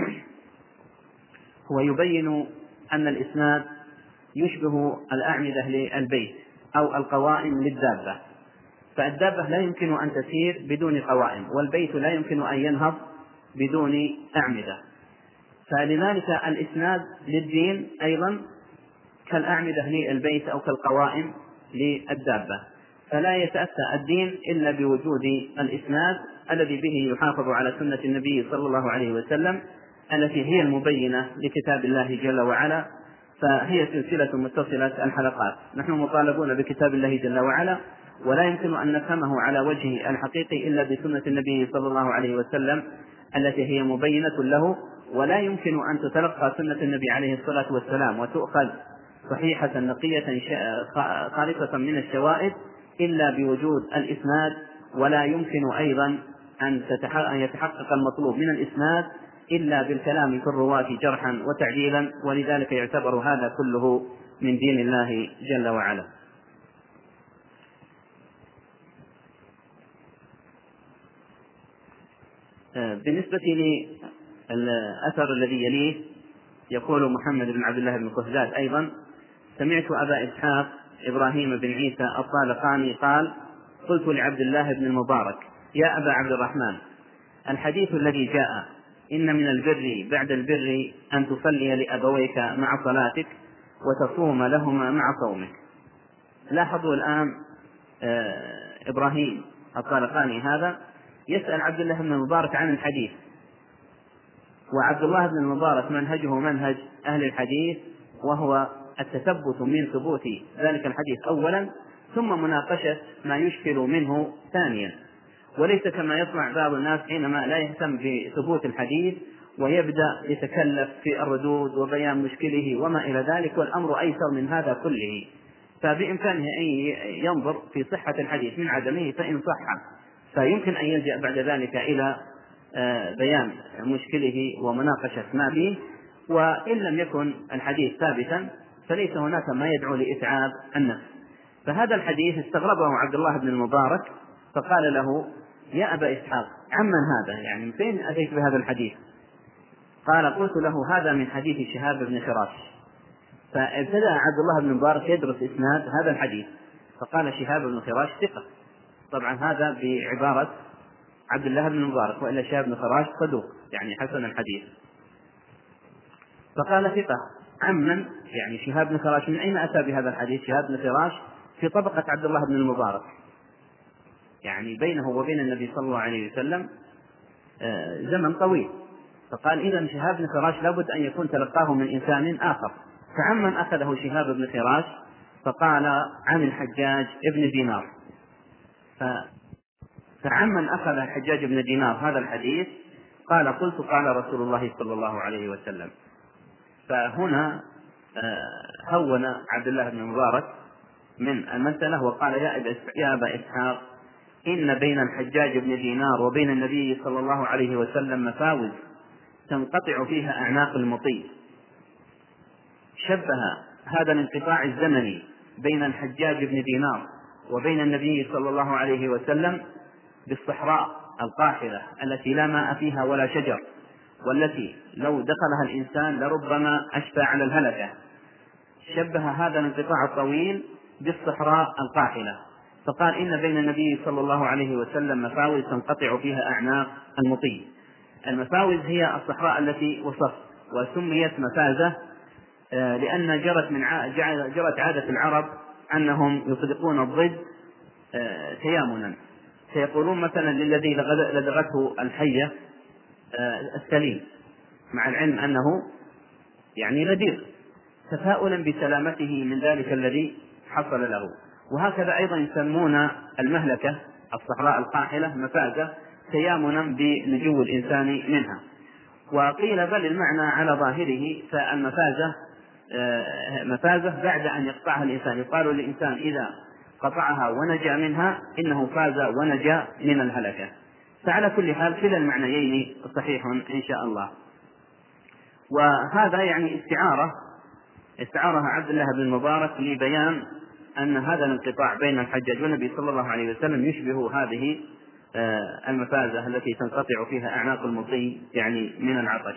هو يبين أن الإسناد يشبه الأعمدة للبيت أو القوائم للدابة، فالدابة لا يمكن أن تسير بدون قوائم، والبيت لا يمكن أن ينهض بدون أعمدة. فلذلك الإسناد للدين أيضا كالأعمدة للبيت أو كالقوائم للدابة، فلا يتأتى الدين إلا بوجود الإسناد الذي به يحافظ على سنة النبي صلى الله عليه وسلم، التي هي المبينة لكتاب الله جل وعلا. فهي سلسلة متصلة الحلقات. نحن مطالبون بكتاب الله جل وعلا، ولا يمكن أن نفهمه على وجهه الحقيقي إلا بسنة النبي صلى الله عليه وسلم التي هي مبينة له، ولا يمكن أن تتلقى سنة النبي عليه الصلاة والسلام وتؤخذ صحيحة نقية خالصة من الشوائب إلا بوجود الإسناد، ولا يمكن أيضا أن يتحقق المطلوب من الإسناد إلا بالكلام في الرواة جرحا وتعديلا، ولذلك يعتبر هذا كله من دين الله جل وعلا. بالنسبة للأثر الذي يليه يقول محمد بن عبد الله بن قهزاد أيضا: سمعت أبا إسحاق إبراهيم بن عيسى الطالقاني قال: قلت لعبد الله بن المبارك: يا أبا عبد الرحمن، الحديث الذي جاء إن من البر بعد البر أن تصلي لأبويك مع صلاتك وتصوم لهما مع صومك. لاحظوا الآن إبراهيم الطالقاني هذا يسأل عبد الله بن المبارك عن الحديث، وعبد الله بن المبارك منهجه منهج أهل الحديث، وهو التثبت من ثبوت ذلك الحديث أولا، ثم مناقشة ما يشكل منه ثانيا، وليس كما يصنع بعض الناس حينما لا يهتم بثبوت الحديث ويبدأ يتكلف في الردود وبيان مشكله وما إلى ذلك، والأمر أيسر من هذا كله. فبإمكانه أن ينظر في صحة الحديث من عدمه، فإن صح فيمكن أن يلجأ بعد ذلك إلى بيان مشكله ومناقشة ما فيه، وإن لم يكن الحديث ثابتا فليس هناك ما يدعو لإتعاب النفس. فهذا الحديث استغربه عبد الله بن المبارك، فقال له: يا أبا إسحاق، عمن هذا؟ يعني من فين أتيت بهذا الحديث؟ قال: قلت له: هذا من حديث شهاب بن خراش. فابتدأ عبد الله بن المبارك يدرس إسناد هذا الحديث، فقال: شهاب بن خراش ثقة، طبعا هذا بعبارة عبد الله بن المبارك، وإلا شهاب بن فراش صدوق يعني حسن الحديث. فقال ثقة عمن يعني شهاب بن فراش، من أين أتى بهذا الحديث؟ شهاب بن فراش في طبقة عبد الله بن المبارك، يعني بينه وبين النبي صلى الله عليه وسلم زمن طويل. فقال إذا شهاب بن فراش لابد أن يكون تلقاه من إنسان آخر. فعمن أخذه شهاب بن فراش؟ فقال عن الحجاج ابن دينار. فعمن أخذ الحجاج بن دينار هذا الحديث قال قلت قال رسول الله صلى الله عليه وسلم. فهنا هون عبد الله بن المبارك من المسألة وقال يا أبا إسحاق إن بين الحجاج بن دينار وبين النبي صلى الله عليه وسلم مفاوز تنقطع فيها أعناق المطيع. شبه هذا الانقطاع الزمني بين الحجاج بن دينار وبين النبي صلى الله عليه وسلم بالصحراء القاحلة التي لا ماء فيها ولا شجر، والتي لو دخلها الإنسان لربما أشفى على الهلكة. شبه هذا الانقطاع الطويل بالصحراء القاحلة، فقال إن بين النبي صلى الله عليه وسلم مفاوز تنقطع فيها أعناق المطيع. المفاوز هي الصحراء التي وصفت، وسميت مفازة لأن جرت من جرت عادة العرب أنهم يطلقون الضد تيامنا، فيقولون مثلا للذي لدغته الحية السليم، مع العلم أنه يعني لدير، تفاؤلا بسلامته من ذلك الذي حصل له. وهكذا أيضا يسمون المهلكة الصحراء القاحلة مفازة تيامنا بنجو الإنسان منها. وقيل بل المعنى على ظاهره، فالمفازة مفازة بعد أن يقطعها الإنسان، يقال للإنسان إذا قطعها ونجا منها إنه فاز ونجا من الهلكة. فعلى كل حال كلا المعنيين صحيح إن شاء الله. وهذا يعني استعارة استعارها عبد الله بن المبارك لبيان أن هذا الانقطاع بين الحجاج والنبي صلى الله عليه وسلم يشبه هذه المفازة التي تنقطع فيها أعناق المطي يعني من العطش.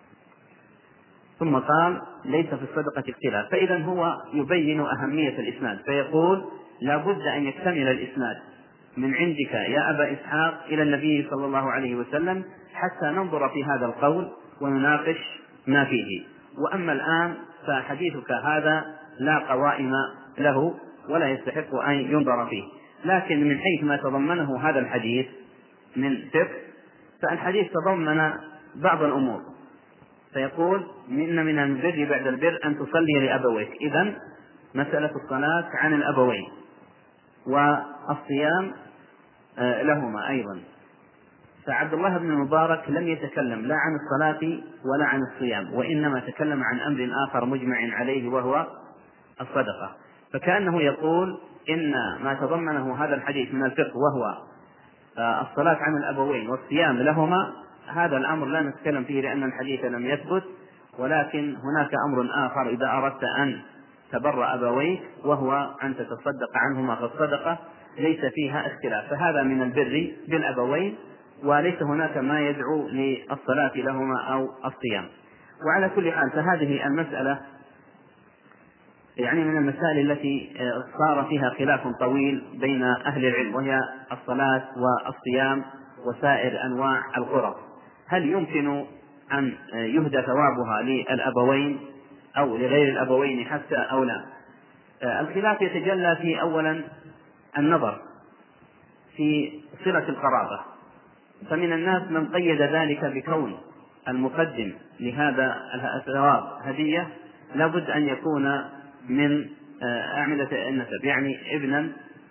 ثم قال ليس في الصدقة اختلاف. فإذا هو يبين أهمية الإسناد، فيقول لا بد أن يكتمل الإسناد من عندك يا أبا إسحاق إلى النبي صلى الله عليه وسلم حتى ننظر في هذا القول ونناقش ما فيه. وأما الآن فحديثك هذا لا قوائم له ولا يستحق أن ينظر فيه. لكن من حيث ما تضمنه هذا الحديث من فقه، فالحديث تضمن بعض الأمور، فيقول إن من البر بعد البر أن تصلي لأبويك. إذن مسألة الصلاة عن الأبوين والصيام لهما أيضا. فعبد الله بن المبارك لم يتكلم لا عن الصلاة ولا عن الصيام، وإنما تكلم عن أمر آخر مجمع عليه وهو الصدقة. فكأنه يقول إن ما تضمنه هذا الحديث من الفقه وهو الصلاة عن الأبوين والصيام لهما، هذا الأمر لا نتكلم فيه لأن الحديث لم يثبت، ولكن هناك أمر آخر إذا أردت أن تبر أبويك وهو أن تتصدق عنهما، فالصدقة ليس فيها اختلاف، فهذا من البر بالأبوين، وليس هناك ما يدعو للصلاة لهما أو الصيام. وعلى كل حال فهذه المسألة يعني من المسائل التي صار فيها خلاف طويل بين أهل العلم، وهي الصلاة والصيام وسائر أنواع القرب، هل يمكن أن يهدى ثوابها للأبوين أو لغير الأبوين حتى أو لا؟ الخلاف يتجلى في أولا النظر في صلة القرابة، فمن الناس من قيد ذلك بكون المقدم لهذا الثواب هدية لابد أن يكون من أعمدة النسب، يعني ابنا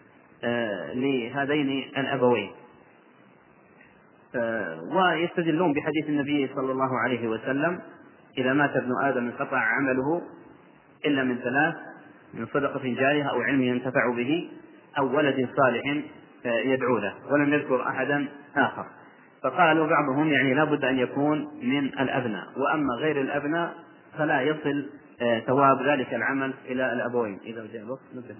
لهذين الأبوين، ويستدلون بحديث النبي صلى الله عليه وسلم إذا مات ابن آدم انقطع عمله إلا من ثلاث: من صدقة جارية أو علم ينتفع به أو ولد صالح يدعو له، ولم يذكر أحدا آخر. فقالوا بعضهم يعني لا بد أن يكون من الأبناء، وأما غير الأبناء فلا يصل ثواب ذلك العمل إلى الأبوين. إذا جاء الوقت نبدأ.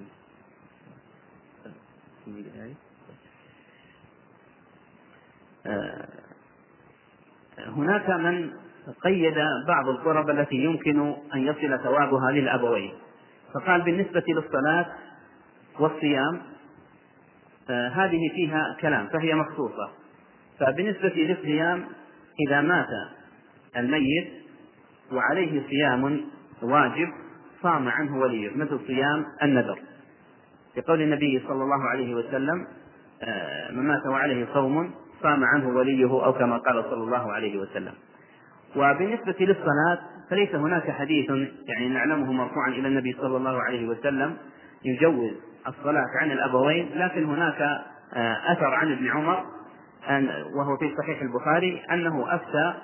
هناك من قيد بعض القرب التي يمكن أن يصل ثوابها للأبوين، فقال بالنسبة للصلاة والصيام هذه فيها كلام فهي مخصوصة. فبالنسبة للصيام إذا مات الميت وعليه صيام واجب صام عنه وليه، مثل صيام النذر، بقول النبي صلى الله عليه وسلم من مات وعليه صوم صام عنه وليه، أو كما قال صلى الله عليه وسلم. وبالنسبة للصلاة فليس هناك حديث يعني نعلمه مرفوعا إلى النبي صلى الله عليه وسلم يجوز الصلاة عن الأبوين، لكن هناك أثر عن ابن عمر وهو في صحيح البخاري أنه أفتى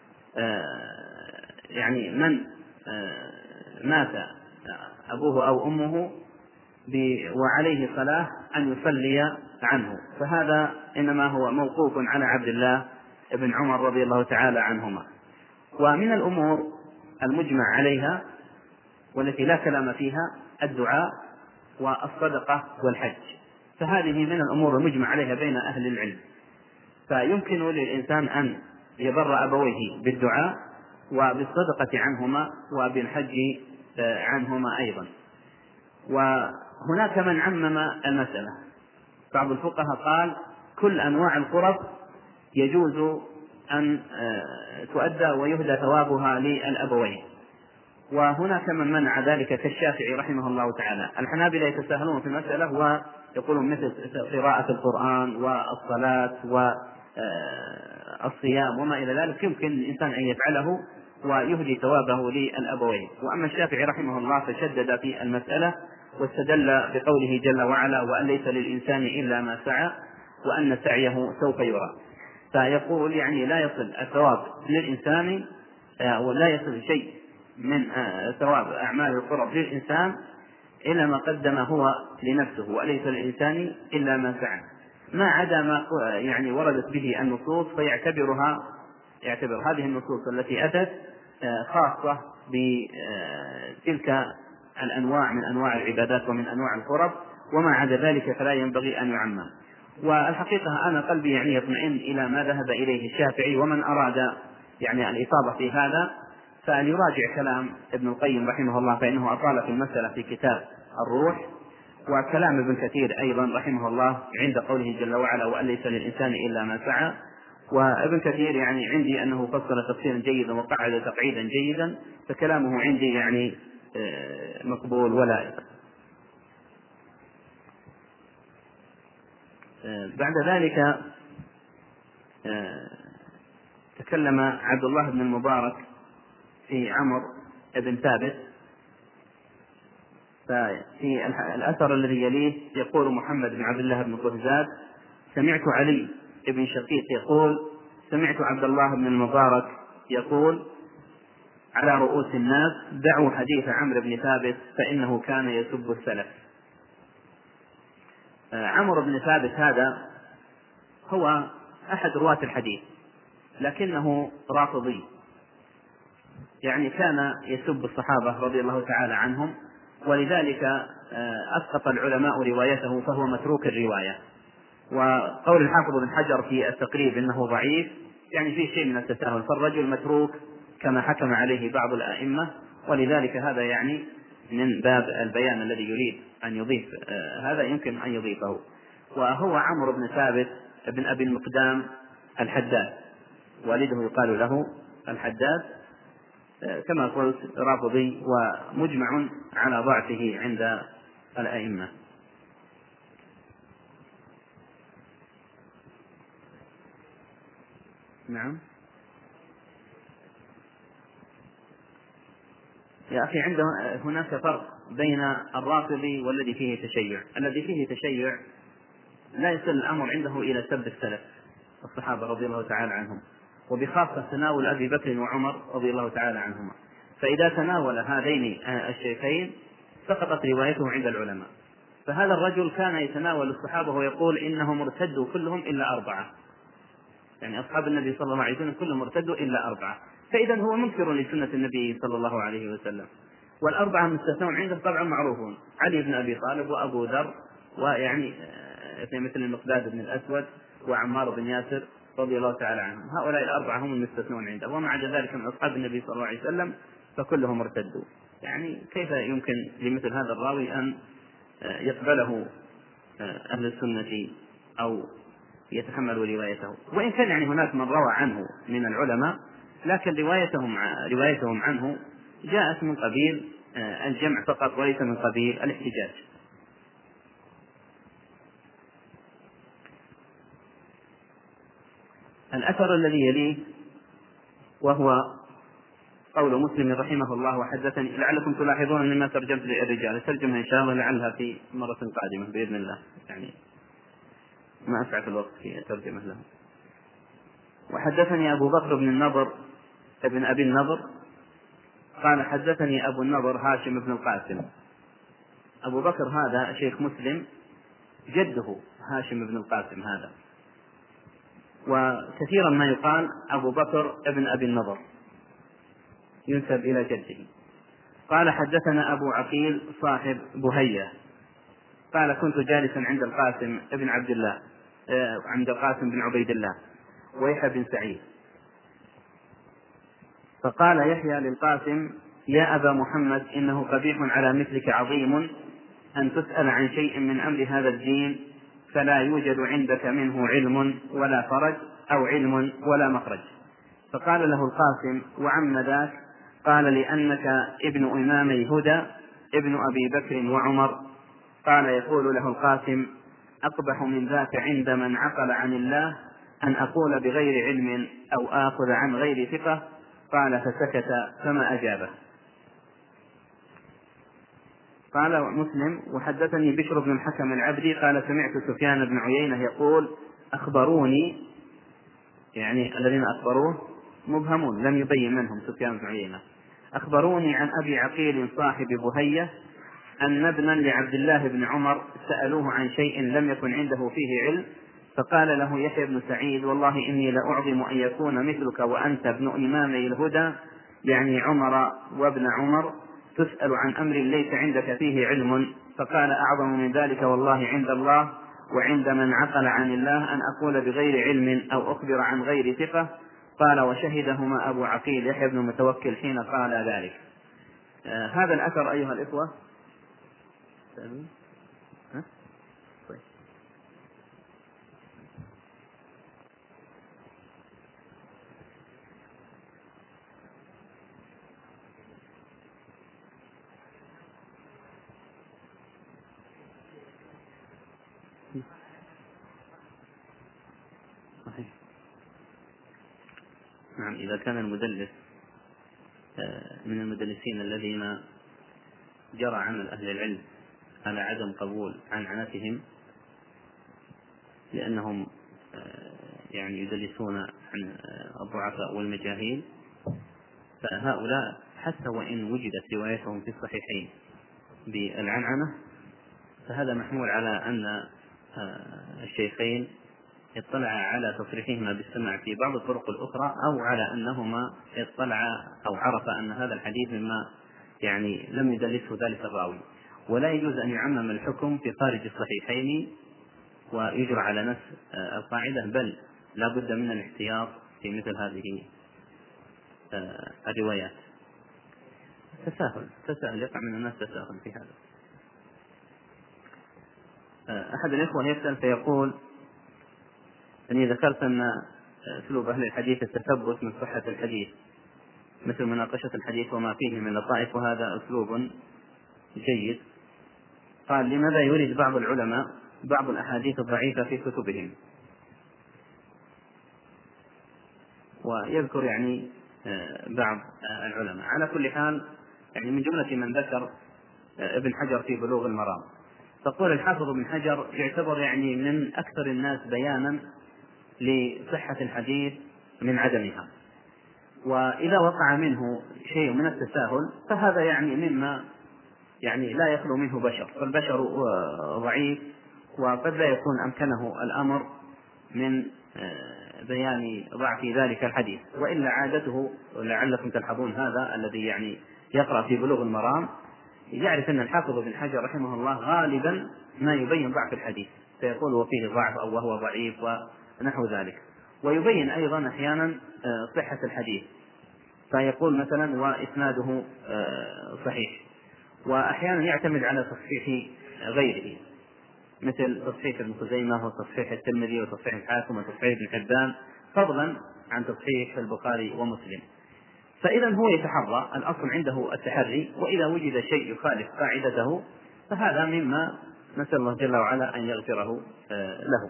يعني من مات أبوه أو أمه وعليه صلاة أن يصلي عنه، فهذا إنما هو موقوف على عبد الله بن عمر رضي الله تعالى عنهما. ومن الأمور المجمع عليها والتي لا كلام فيها الدعاء والصدقة والحج، فهذه من الأمور المجمع عليها بين أهل العلم، فيمكن للإنسان أن يبر أبويه بالدعاء وبالصدقة عنهما وبالحج عنهما أيضا. وهناك من عمم المسألة، بعض الفقهاء قال كل أنواع القرب يجوز أن تؤدى ويهدى ثوابها للأبوين، وهناك من منع ذلك كالشافعي رحمه الله تعالى. الحنابلة يتساهلون في المسألة ويقولون مثل قراءة القرآن والصلاة والصيام وما إلى ذلك يمكن الإنسان أن يفعله ويهدي ثوابه للأبوين. وأما الشافعي رحمه الله فشدد في المسألة واستدل بقوله جل وعلا وأن ليس للإنسان إلا ما سعى وأن سعيه سوف يرى، فيقول يعني لا يصل الثواب للإنسان ولا يصل شيء من ثواب أعمال القرب للإنسان إلا ما قدم هو لنفسه، وليس للإنسان إلا ما سعى، ما عدا ما يعني وردت به النصوص فيعتبرها يعتبر هذه النصوص التي أتت خاصة بتلك الأنواع من أنواع العبادات ومن أنواع القرب، وما عدا ذلك فلا ينبغي أن يعمم. والحقيقة أنا قلبي يعني يطمئن إلى ما ذهب إليه الشافعي، ومن أراد يعني الإصابة في هذا فأن يراجع كلام ابن القيم رحمه الله، فإنه أطال في المسألة في كتاب الروح، وكلام ابن كثير أيضا رحمه الله عند قوله جل وعلا وأن ليس للإنسان إلا ما سعى. وابن كثير يعني عندي أنه فصل تفسيرا جيدا وقعد تقعيدا جيدا، فكلامه عندي يعني مقبول ولائق. بعد ذلك تكلم عبد الله بن المبارك في عمرو بن ثابت، ففي الأثر الذي يليه يقول محمد بن عبد الله بن قهزاد سمعت علي بن شقيق يقول سمعت عبد الله بن المبارك يقول على رؤوس الناس دعوا حديث عمرو بن ثابت فإنه كان يسب السلف. عمرو بن ثابت هذا هو أحد رواة الحديث لكنه رافضي، يعني كان يسب الصحابة رضي الله تعالى عنهم، ولذلك أسقط العلماء روايته فهو متروك الرواية. وقول الحافظ بن حجر في التقريب إنه ضعيف يعني فيه شيء من التساهل، فالرجل متروك كما حكم عليه بعض الأئمة، ولذلك هذا يعني من باب البيان الذي يريد أن يضيف هذا يمكن أن يضيفه. وهو عمرو بن ثابت بن أبي المقدام الحداد، والده يقال له الحداد، كما قلت رافضي ومجمع على ضعفه عند الأئمة. نعم يا أخي، عنده هناك فرق بين الرافضي والذي فيه تشيع. الذي فيه تشيع لا يصل الأمر عنده إلى سب السلف الصحابة رضي الله تعالى عنهم، وبخاصة تناول أبي بكر وعمر رضي الله تعالى عنهما، فإذا تناول هذين الشيخين سقطت روايته عند العلماء. فهذا الرجل كان يتناول الصحابة ويقول إنهم ارتدوا كلهم إلا أربعة، يعني أصحاب النبي صلى الله عليه وسلم كلهم ارتدوا إلا أربعة، فإذا هو منكر لسنة النبي صلى الله عليه وسلم. والأربعة مستثنون عنده طبعا معروفون، علي بن أبي طالب وأبو ذر ويعني مثل المقداد بن الأسود وعمار بن ياسر رضي الله تعالى عنهم، هؤلاء الأربعة هم المستثنون عنده، وما عدا ذلك من أصحاب النبي صلى الله عليه وسلم فكلهم ارتدوا. يعني كيف يمكن لمثل هذا الراوي أن يقبله أهل السنة أو يتحمل روايته، وإن كان يعني هناك من روى عنه من العلماء، لكن روايتهم روايتهم عنه جاءت من قبيل الجمع فقط وليس من قبيل الاحتجاج. الأثر الذي يليه وهو قول مسلم رحمه الله: وحدثني، لعلكم تلاحظون مما ترجمت للرجال، ترجمها إن شاء الله لعلها في مرة قادمة بإذن الله، يعني ما أسعف الوقت في ترجمة له. وحدثني أبو بكر بن النضر ابن أبي النضر قال: حدثني أبو النضر هاشم بن القاسم. أبو بكر هذا شيخ مسلم، جده هاشم بن القاسم هذا، وكثيرا ما يقال أبو بكر ابن أبي النضر ينسب إلى جده. قال: حدثنا أبو عقيل صاحب بهية قال: كنت جالسا عند القاسم ابن عبد الله عند القاسم بن عبيد الله ويحيى بن سعيد، فقال يحيى للقاسم: يا أبا محمد، إنه قبيح على مثلك عظيم أن تسأل عن شيء من أمر هذا الدين فلا يوجد عندك منه علم ولا فرج، أو علم ولا مخرج. فقال له القاسم: وعم ذاك؟ قال: لأنك ابن إمامي هدى ابن أبي بكر وعمر. قال: يقول له القاسم: أقبح من ذاك عند من عقل عن الله أن أقول بغير علم أو آخذ عن غير ثقة. قال: فسكت فما أجابه. قال مسلم: وحدثني بشر بن الحكم العبدي قال: سمعت سفيان بن عيينة يقول: أخبروني، يعني الذين أخبروه مبهمون لم يبين منهم سفيان بن عيينة، أخبروني عن أبي عقيل صاحب بهية أن ابنا لعبد الله بن عمر سألوه عن شيء لم يكن عنده فيه علم، فقال له يحيى بن سعيد: والله إني لأعظم أن يكون مثلك وأنت ابن إمامي الهدى، يعني عمر وابن عمر، تسأل عن أمر ليس عندك فيه علم. فقال: أعظم من ذلك والله عند الله وعند من عقل عن الله أن أقول بغير علم أو أخبر عن غير ثقة. قال: وشهدهما أبو عقيل يحيى بن متوكل حين قال ذلك. آه هذا الأثر أيها الإخوة. ها؟ طيب. صحيح. نعم، إذا كان المدلس من المدلسين الذين جرى عمل أهل العلم على عدم قبول عنعنتهم لأنهم يعني يدلسون عن الضعفاء والمجاهيل، فهؤلاء حتى وإن وجدت روايتهم في الصحيحين بالعنعنة فهذا محمول على أن الشيخين اطلع على تصريحهما بالسمع في بعض الطرق الأخرى، أو على أنهما اطلع أو عرف أن هذا الحديث مما يعني لم يدلسه ذلك الراوي. ولا يجوز أن يعمم الحكم في خارج الصحيحين ويجرى على نفس القاعدة، بل لا بد من الاحتياط في مثل هذه الروايات. تساهل تساهل يقع من الناس تساهل في هذا. أحد الإخوة يسأل فيقول: أني ذكرت أن أسلوب أهل الحديث التثبت من صحة الحديث مثل مناقشة الحديث وما فيه من لطائف، وهذا أسلوب جيد. قال: لماذا يورد بعض العلماء بعض الأحاديث الضعيفة في كتبهم؟ ويذكر يعني بعض العلماء. على كل حال يعني من جملة من ذكر ابن حجر في بلوغ المرام، تقول الحافظ ابن حجر يعتبر يعني من أكثر الناس بيانا لصحة الحديث من عدمها، وإذا وقع منه شيء من التساهل فهذا يعني مما يعني لا يخلو منه بشر، فالبشر ضعيف وقد لا يكون أمكنه الأمر من بيان ضعف ذلك الحديث. وإلا عادته، ولعلكم تلحظون هذا الذي يعني يقرأ في بلوغ المرام يعرف أن الحافظ بن حجر رحمه الله غالبا ما يبين ضعف الحديث، فيقول وفيه ضعف أو وهو ضعيف ونحو ذلك، ويبين أيضا أحيانا صحة الحديث فيقول مثلا وإسناده صحيح، وأحيانا يعتمد على تصحيح غيره. مثل تصحيح ابن خزيمة وتصحيح الترمذي وتصحيح الحاكم وتصحيح ابن حبان، فضلا عن تصحيح البخاري ومسلم. فإذا هو يتحرى، الأصل عنده التحري، وإذا وجد شيء يخالف قاعدته فهذا مما نسأل الله جل وعلا أن يغفره له.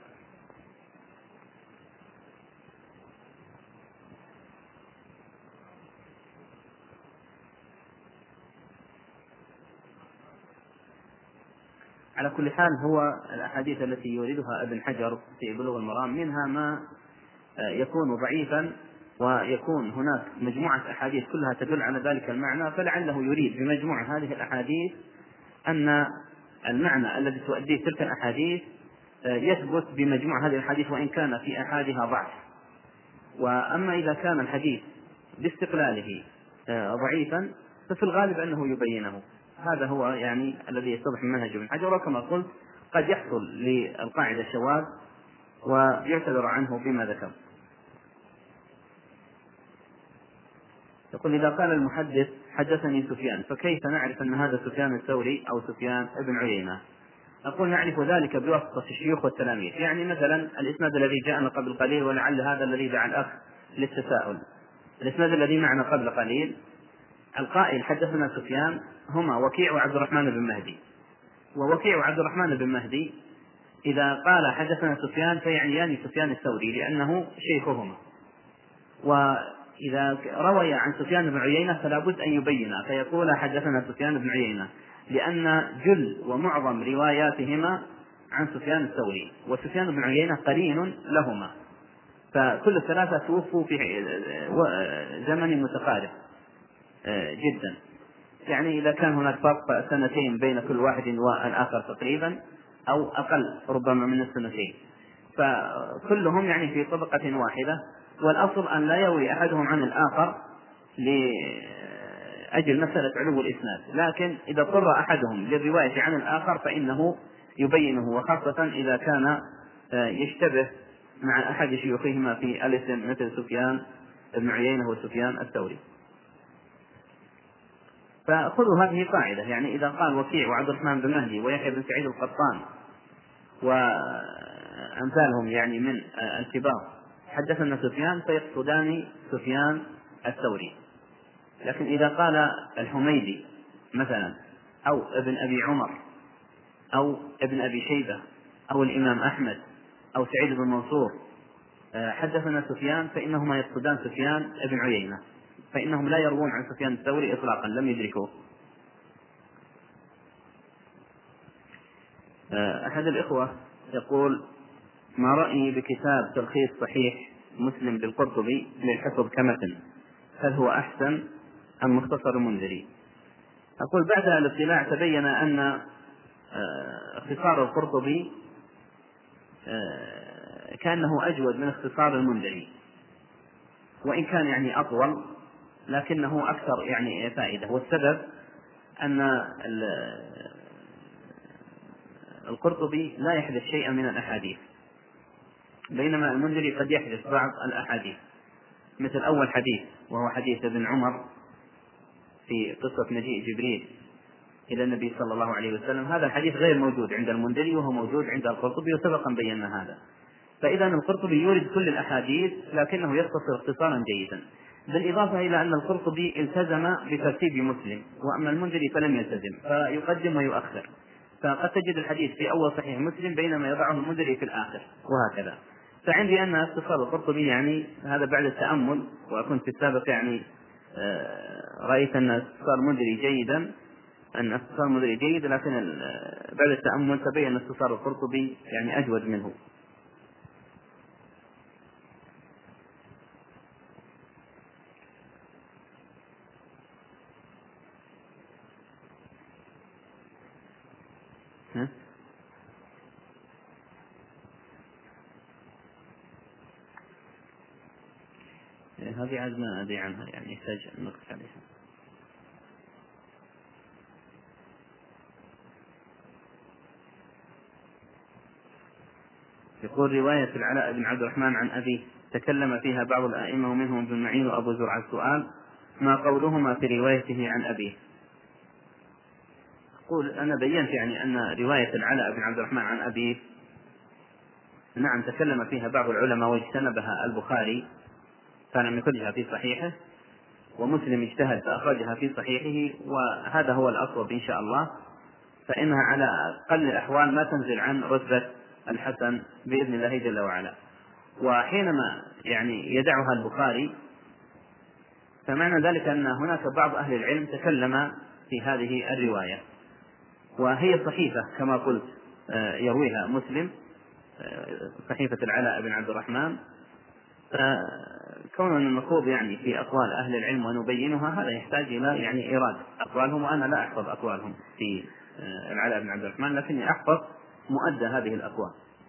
على كل حال هو الأحاديث التي يوردها ابن حجر في بلوغ المرام منها ما يكون ضعيفا، ويكون هناك مجموعة أحاديث كلها تدل على ذلك المعنى، فلعله يريد بمجموعة هذه الأحاديث أن المعنى الذي تؤديه تلك الأحاديث يثبت بمجموعة هذه الأحاديث وإن كان في أحادها ضعف. وأما إذا كان الحديث باستقلاله ضعيفا ففي الغالب أنه يبينه. هذا هو يعني الذي يتضح من منهج ابن حجر، وكما قلت قد يحصل للقاعدة شواذ ويعتذر عنه بما ذكر. يقول: إذا قال المحدث حدثني سفيان فكيف نعرف أن هذا سفيان الثوري أو سفيان ابن عيينة؟ أقول: نعرف ذلك بواسطة الشيوخ والتلاميذ. يعني مثلا الإسناد الذي جاءنا قبل قليل، ولعل هذا الذي دعا الأخ للتساؤل، الإسناد الذي معنا قبل قليل القائل حدثنا سفيان هما وكيع وعبد الرحمن بن مهدي. ووكيع وعبد الرحمن بن مهدي إذا قال حدثنا سفيان فيعنيان سفيان الثوري لأنه شيخهما، وإذا روي عن سفيان بن عيينة فلا بد أن يبين فيقول حدثنا سفيان بن عيينة، لأن جل ومعظم رواياتهما عن سفيان الثوري، وسفيان بن عيينة قرين لهما، فكل الثلاثة توفوا في زمن متقارب جدا. يعني إذا كان هناك فرق سنتين بين كل واحد والآخر تقريبا أو أقل ربما من السنتين، فكلهم يعني في طبقة واحدة، والأصل أن لا يروي أحدهم عن الآخر لأجل مسألة علو الإسناد، لكن إذا اضطر أحدهم للرواية عن الآخر فإنه يبينه، وخاصة إذا كان يشتبه مع أحد شيوخهما في الاسم مثل سفيان بن عيينة وسفيان الثوري. فخذوا هذه قاعدة، يعني إذا قال وكيع وعبد الرحمن بن مهدي ويحيى بن سعيد القطان وأمثالهم يعني من الكبار حدثنا سفيان فيقصدان سفيان الثوري. لكن إذا قال الحميدي مثلا أو ابن أبي عمر أو ابن أبي شيبة أو الإمام أحمد أو سعيد بن منصور حدثنا سفيان فإنهما يقصدان سفيان ابن عيينة، فإنهم لا يروون عن سفيان الثوري إطلاقا، لم يدركوه. أحد الإخوة يقول: ما رأيي بكتاب تلخيص صحيح مسلم للقرطبي للحفظ كمتن، هل هو أحسن أم مختصر المنذري؟ أقول: بعد الاطلاع تبين أن اختصار القرطبي كأنه أجود من اختصار المنذري، وإن كان يعني أطول لكنه أكثر يعني فائدة. والسبب أن القرطبي لا يحدث شيئا من الأحاديث، بينما المنذري قد يحدث بعض الأحاديث، مثل أول حديث وهو حديث ابن عمر في قصة مجيء جبريل إلى النبي صلى الله عليه وسلم. هذا الحديث غير موجود عند المنذري وهو موجود عند القرطبي، وسبقا بينا هذا. فإذا القرطبي يورد كل الأحاديث لكنه يختصر اختصارا جيدا، بالإضافة إلى أن القرطبي التزم بترتيب مسلم، وأما المنذري فلم يلتزم فيقدم ويؤخر، فقد تجد الحديث في أول صحيح مسلم بينما يضعه المنذري في الآخر وهكذا. فعندي أن اختصار القرطبي يعني هذا بعد التأمل، وكنت في السابق يعني رأيت أن اختصار المنذري جيدا أن اختصار المنذري جيد، لكن بعد التأمل تبين اختصار القرطبي يعني أجود منه. ها؟ هذه عاد ما أدري عنها، يعني يحتاج نقص عليها. يقول: رواية العلاء بن عبد الرحمن عن أبيه تكلم فيها بعض الأئمة ومنهم ابن معين وأبو زرع. السؤال: ما قولهما في روايته عن أبيه؟ أقول أنا بينت يعني أن رواية العلاء بن عبد الرحمن عن أبيه نعم تكلم فيها بعض العلماء واجتنبها البخاري فلم يخرجها في صحيحه، ومسلم اجتهد فأخرجها في صحيحه، وهذا هو الأصوب إن شاء الله، فإنها على أقل الأحوال ما تنزل عن رتبة الحسن بإذن الله جل وعلا. وحينما يعني يدعها البخاري فمعنى ذلك أن هناك بعض أهل العلم تكلم في هذه الرواية، وهي صحيفة كما قلت يرويها مسلم، صحيفة العلاء بن عبد الرحمن، فكوننا نخوض يعني في أقوال أهل العلم ونبينها هذا يحتاج إلى يعني إيراد أقوالهم، وأنا لا أحفظ أقوالهم في العلاء بن عبد الرحمن، لكني أحفظ مؤدى هذه الأقوال.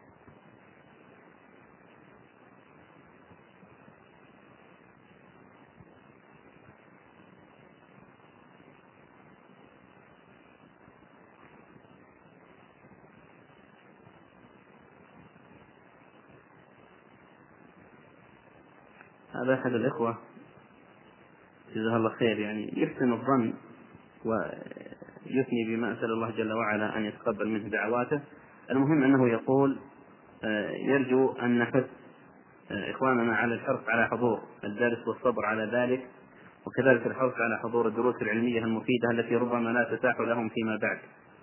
هذا أحد الإخوة جزاه الله خير يعني يحسن الظن ويثني بما أسأل الله جل وعلا أن يتقبل منه دعواته. المهم أنه يقول يرجو أن نحث إخواننا على الحرص على حضور الدرس والصبر على ذلك، وكذلك الحرص على حضور الدروس العلمية المفيدة التي ربما لا تتاح لهم فيما بعد.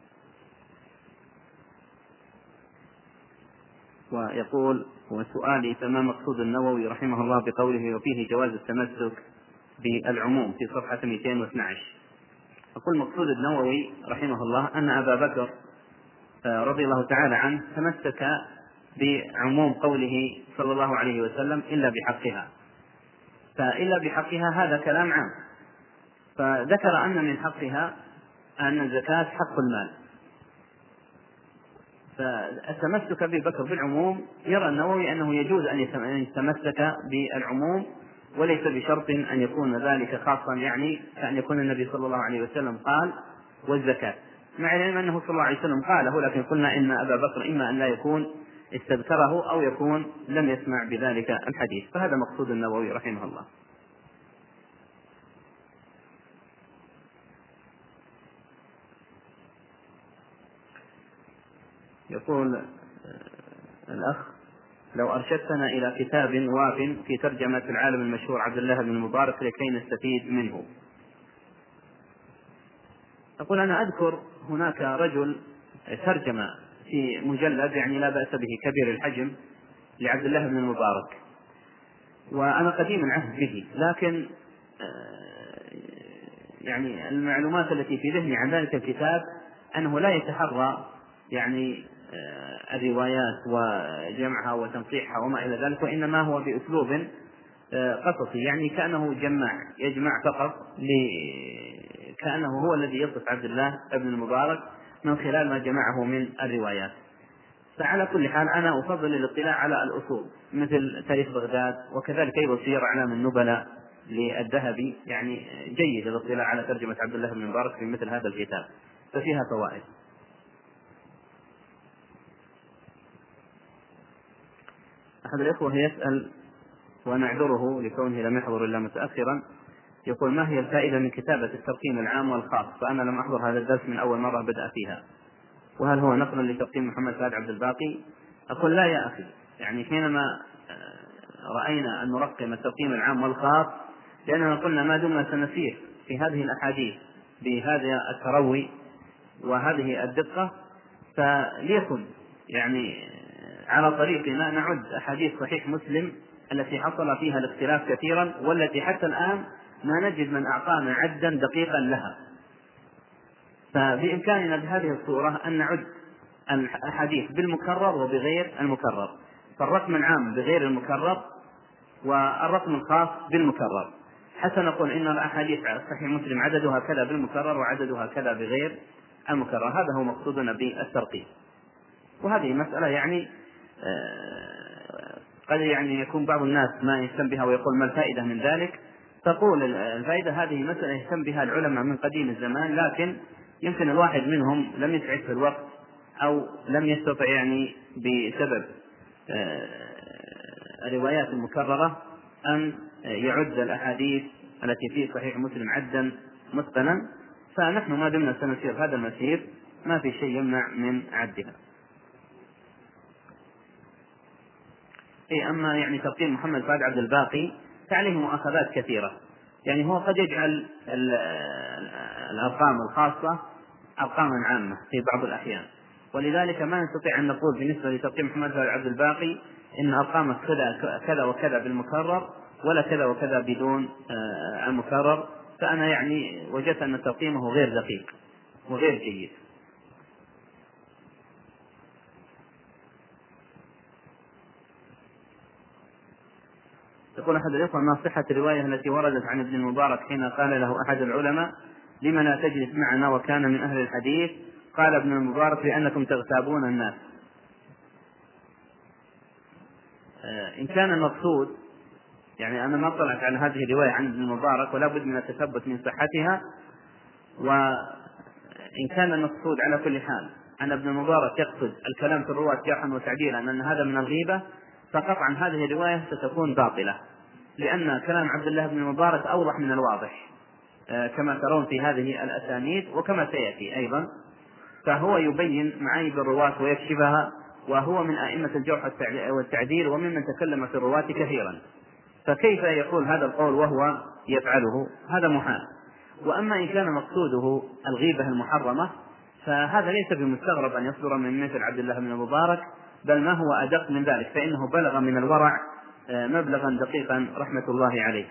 ويقول وسؤالي فما مقصود النووي رحمه الله بقوله وفيه جواز التمسك بالعموم في صفحة مئتين واثني عشر؟ أقول مقصود النووي رحمه الله أن أبا بكر رضي الله تعالى عنه تمسك بعموم قوله صلى الله عليه وسلم إلا بحقها، فإلا بحقها هذا كلام عام، فذكر أن من حقها أن الزكاة حق المال، فالتمسك أبي بكر بالعموم يرى النووي أنه يجوز أن يتمسك بالعموم وليس بشرط أن يكون ذلك خاصا، يعني كأن يكون النبي صلى الله عليه وسلم قال والزكاة، مع العلم أنه صلى الله عليه وسلم قاله، لكن قلنا إن أبا بكر إما أن لا يكون استذكره أو يكون لم يسمع بذلك الحديث، فهذا مقصود النووي رحمه الله. يقول الأخ لو أرشدتنا إلى كتاب واف في ترجمة العالم المشهور عبد الله بن المبارك لكي نستفيد منه. أقول أنا أذكر هناك رجل ترجم في مجلد يعني لا بأس به كبير الحجم لعبد الله بن المبارك، وأنا قديم العهد به، لكن يعني المعلومات التي في ذهني عن ذلك الكتاب أنه لا يتحرى يعني الروايات وجمعها وتنقيحها وما إلى ذلك، وإنما هو بأسلوب قصصي، يعني كأنه جمع يجمع فقط كأنه هو الذي يصف عبد الله بن المبارك من خلال ما جمعه من الروايات. فعلى كل حال أنا أفضل الاطلاع على الأصول مثل تاريخ بغداد، وكذلك أيضا سير أعلام النبلاء للذهبي، يعني جيد الاطلاع على ترجمة عبد الله بن المبارك في مثل هذا الكتاب ففيها فوائد. أحد الإخوة يسأل ونعذره لكونه لم يحضر إلا متأخرا، يقول ما هي الفائدة من كتابة الترقيم العام والخاص؟ فأنا لم أحضر هذا الدرس من أول مرة بدأ فيها، وهل هو نقل لترقيم محمد فؤاد عبد الباقي؟ أقول لا يا أخي، يعني حينما رأينا أن نرقم الترقيم العام والخاص لأننا قلنا ما دمنا سنسير في هذه الأحاديث بهذا التروي وهذه الدقة فليكن يعني على طريقنا نعد أحاديث صحيح مسلم التي حصل فيها الاختلاف كثيرا، والتي حتى الآن ما نجد من أعطانا عدا دقيقا لها، فبإمكاننا بهذه الصورة أن نعد الحديث بالمكرر وبغير المكرر، فالرقم العام بغير المكرر والرقم الخاص بالمكرر، حتى نقول إن الأحاديث صحيح مسلم عددها كذا بالمكرر وعددها كذا بغير المكرر. هذا هو مقصودنا بالترقيم. وهذه مسألة يعني قد يعني يكون بعض الناس ما يهتم بها ويقول ما الفائدة من ذلك، تقول الفائدة هذه مسألة يهتم بها العلماء من قديم الزمان، لكن يمكن الواحد منهم لم يسعد في الوقت أو لم يستطع يعني بسبب الروايات المكررة أن يعد الأحاديث التي في صحيح مسلم عدا متقنا، فنحن ما دمنا سنسير هذا المسير ما في شيء يمنع من عدها. إيه أما يعني تلقين محمد فؤاد عبد الباقي فعليه مؤاخذات كثيرة، يعني هو قد يجعل الأرقام الخاصة أرقاما عامة في بعض الأحيان، ولذلك ما نستطيع أن نقول بالنسبة لتلقين محمد فؤاد عبد الباقي إن أرقامه كذا كذا وكذا بالمكرر ولا كذا وكذا بدون المكرر. فأنا يعني وجدت أن تقييمه غير دقيق وغير جيد. يقول أحد الإخوة: ما صحة الرواية التي وردت عن ابن المبارك حين قال له أحد العلماء: لم لا تجلس معنا وكان من أهل الحديث؟ قال ابن المبارك: لأنكم تغتابون الناس. إن كان المقصود، يعني أنا ما طلعت على هذه الرواية عن ابن المبارك ولا بد من التثبت من صحتها، وإن كان المقصود على كل حال أن ابن المبارك يقصد الكلام في الرواة جرحا وتعديلا أن هذا من الغيبة، فقطعا هذه الرواية ستكون باطلة، لأن كلام عبد الله بن المبارك أوضح من الواضح كما ترون في هذه الأسانيد وكما سيأتي أيضا، فهو يبين معايب الرواة ويكشفها، وهو من أئمة الجرح والتعديل وممن تكلم في الرواة كثيرا، فكيف يقول هذا القول وهو يفعله؟ هذا محال. وأما إن كان مقصوده الغيبة المحرمة فهذا ليس بمستغرب أن يصدر من مثل عبد الله بن المبارك، بل ما هو أدق من ذلك، فإنه بلغ من الورع مبلغا دقيقا رحمة الله عليه.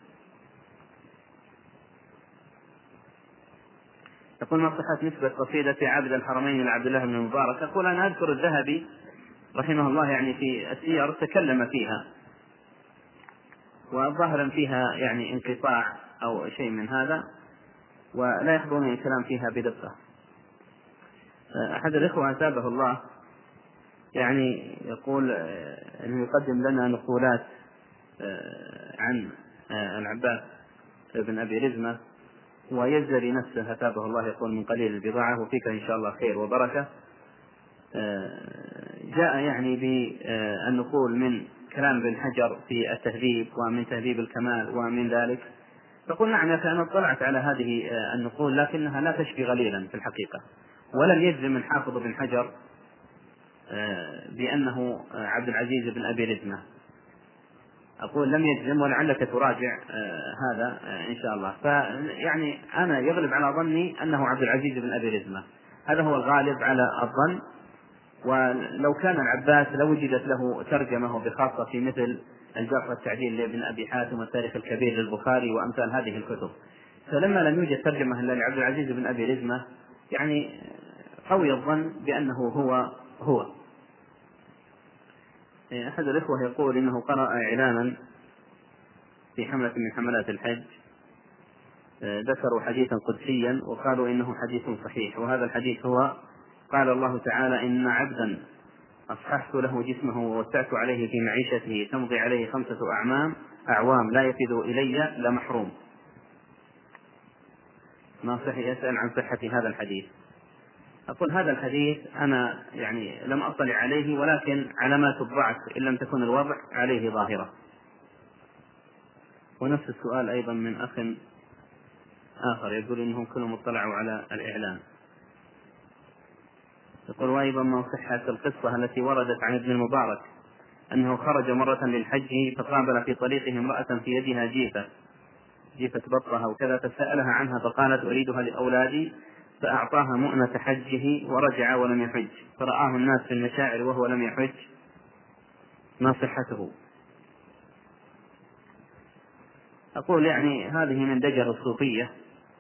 يقول: ما صحة نسبة قصيدة عابد الحرمين لعبد الله بن المبارك؟ أقول: أنا أذكر الذهبي رحمه الله يعني في السير تكلم فيها، وظاهرا فيها يعني انقطاع أو شيء من هذا، ولا يحضرني الكلام فيها بدقة. أحد الإخوة أثابه الله يعني يقول أنه يقدم لنا نقولات عن العباس بن أبي رزمة ويزري نفسه أثابه الله، يقول: من قليل البضاعة وفيك إن شاء الله خير وبركة. جاء يعني بالنقول من كلام ابن حجر في التهذيب ومن تهذيب الكمال ومن ذلك، فقل: نعم يا أخي أنا اطلعت على هذه النقول لكنها لا تشفي غليلا في الحقيقة، ولم يجزم الحافظ بن حجر بأنه عبد العزيز بن أبي رزمة. أقول لم يجزم، ولعلك تراجع هذا إن شاء الله. فيعني أنا يغلب على ظني أنه عبد العزيز بن أبي رزمة، هذا هو الغالب على الظن. ولو كان العباس لوجدت له ترجمة بخاصة في مثل الجرح والتعديل لابن أبي حاتم والتاريخ الكبير للبخاري وأمثال هذه الكتب، فلما لم يوجد ترجمة لعبد العزيز بن أبي رزمة يعني قوي الظن بأنه هو هو. أحد الإخوة يقول إنه قرأ إعلانا في حملة من حملات الحج ذكروا حديثا قدسيا وقالوا إنه حديث صحيح، وهذا الحديث هو: قال الله تعالى: إن عبدا أصححت له جسمه ووسعت عليه في معيشته تمضي عليه خمسة أعمام أعوام لا يفد إلي لمحروم. ما صحي يسأل عن صحة هذا الحديث. أقول هذا الحديث أنا يعني لم أطلع عليه، ولكن علامات الضعف إن لم تكن الوضع عليه ظاهرة. ونفس السؤال أيضا من أخ آخر يقول إنهم كلهم اطلعوا على الإعلان. يقول: وأيضا ما صحة القصة التي وردت عن ابن المبارك أنه خرج مرة للحج فقابل في طريقه امرأة في يدها جيفة جيفة بطها وكذا، فسألها عنها فقالت: أريدها لأولادي، فأعطاها مؤنة حجه ورجع ولم يحج، فرآه الناس في المشاعر وهو لم يحج، ما صحته؟ أقول يعني هذه من دجر الصوفية،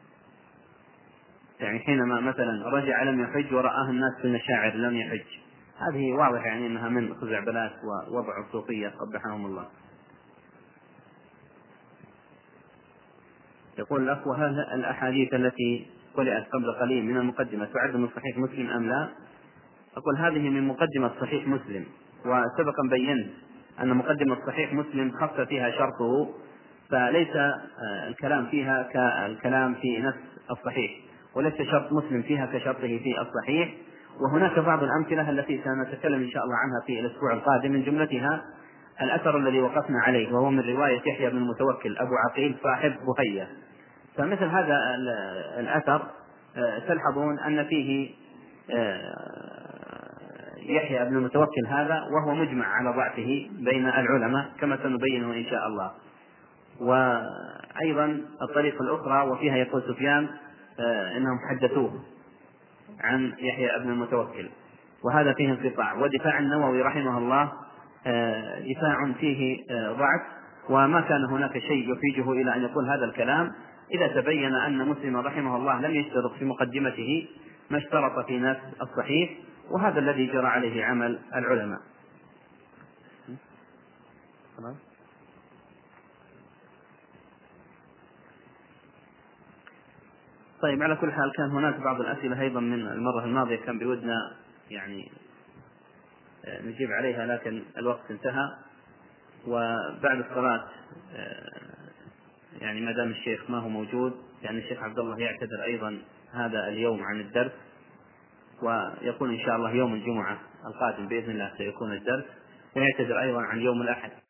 يعني حينما مثلا رجع لم يحج ورآه الناس في المشاعر لم يحج، هذه واضح يعني أنها من خزعبلات ووضع الصوفية قبحهم الله. يقول الأخ: وهل الأحاديث التي قرأت قبل قليل من المقدمة تعد من صحيح مسلم أم لا؟ أقول هذه من مقدمة صحيح مسلم، وسبقا بينت أن مقدمة صحيح مسلم خف فيها شرطه، فليس الكلام فيها كالكلام في نفس الصحيح، وليس شرط مسلم فيها كشرطه في الصحيح. وهناك بعض الأمثلة التي سنتكلم إن شاء الله عنها في الأسبوع القادم، من جملتها الأثر الذي وقفنا عليه وهو من رواية يحيى بن المتوكل أبو عقيل صاحب بهية، فمثل هذا الأثر تلحظون أن فيه يحيى بن المتوكل هذا، وهو مجمع على ضعفه بين العلماء كما سنبينه إن شاء الله. وأيضا الطريقة الأخرى وفيها يقول سفيان إنهم حدثوه عن يحيى بن المتوكل، وهذا فيه انقطاع. ودفاع النووي رحمه الله دفاع فيه ضعف، وما كان هناك شيء يحيجه إلى أن يقول هذا الكلام إذا تبين أن مسلم رحمه الله لم يشترط في مقدمته ما اشترط في نفس الصحيح، وهذا الذي جرى عليه عمل العلماء. طيب، على كل حال كان هناك بعض الأسئلة أيضا من المرة الماضية كان بودنا يعني نجيب عليها، لكن الوقت انتهى. وبعد الصلاة يعني ما دام الشيخ ما هو موجود، يعني الشيخ عبد الله يعتذر أيضا هذا اليوم عن الدرس، ويكون إن شاء الله يوم الجمعة القادم بإذن الله سيكون الدرس، ويعتذر أيضا عن يوم الأحد.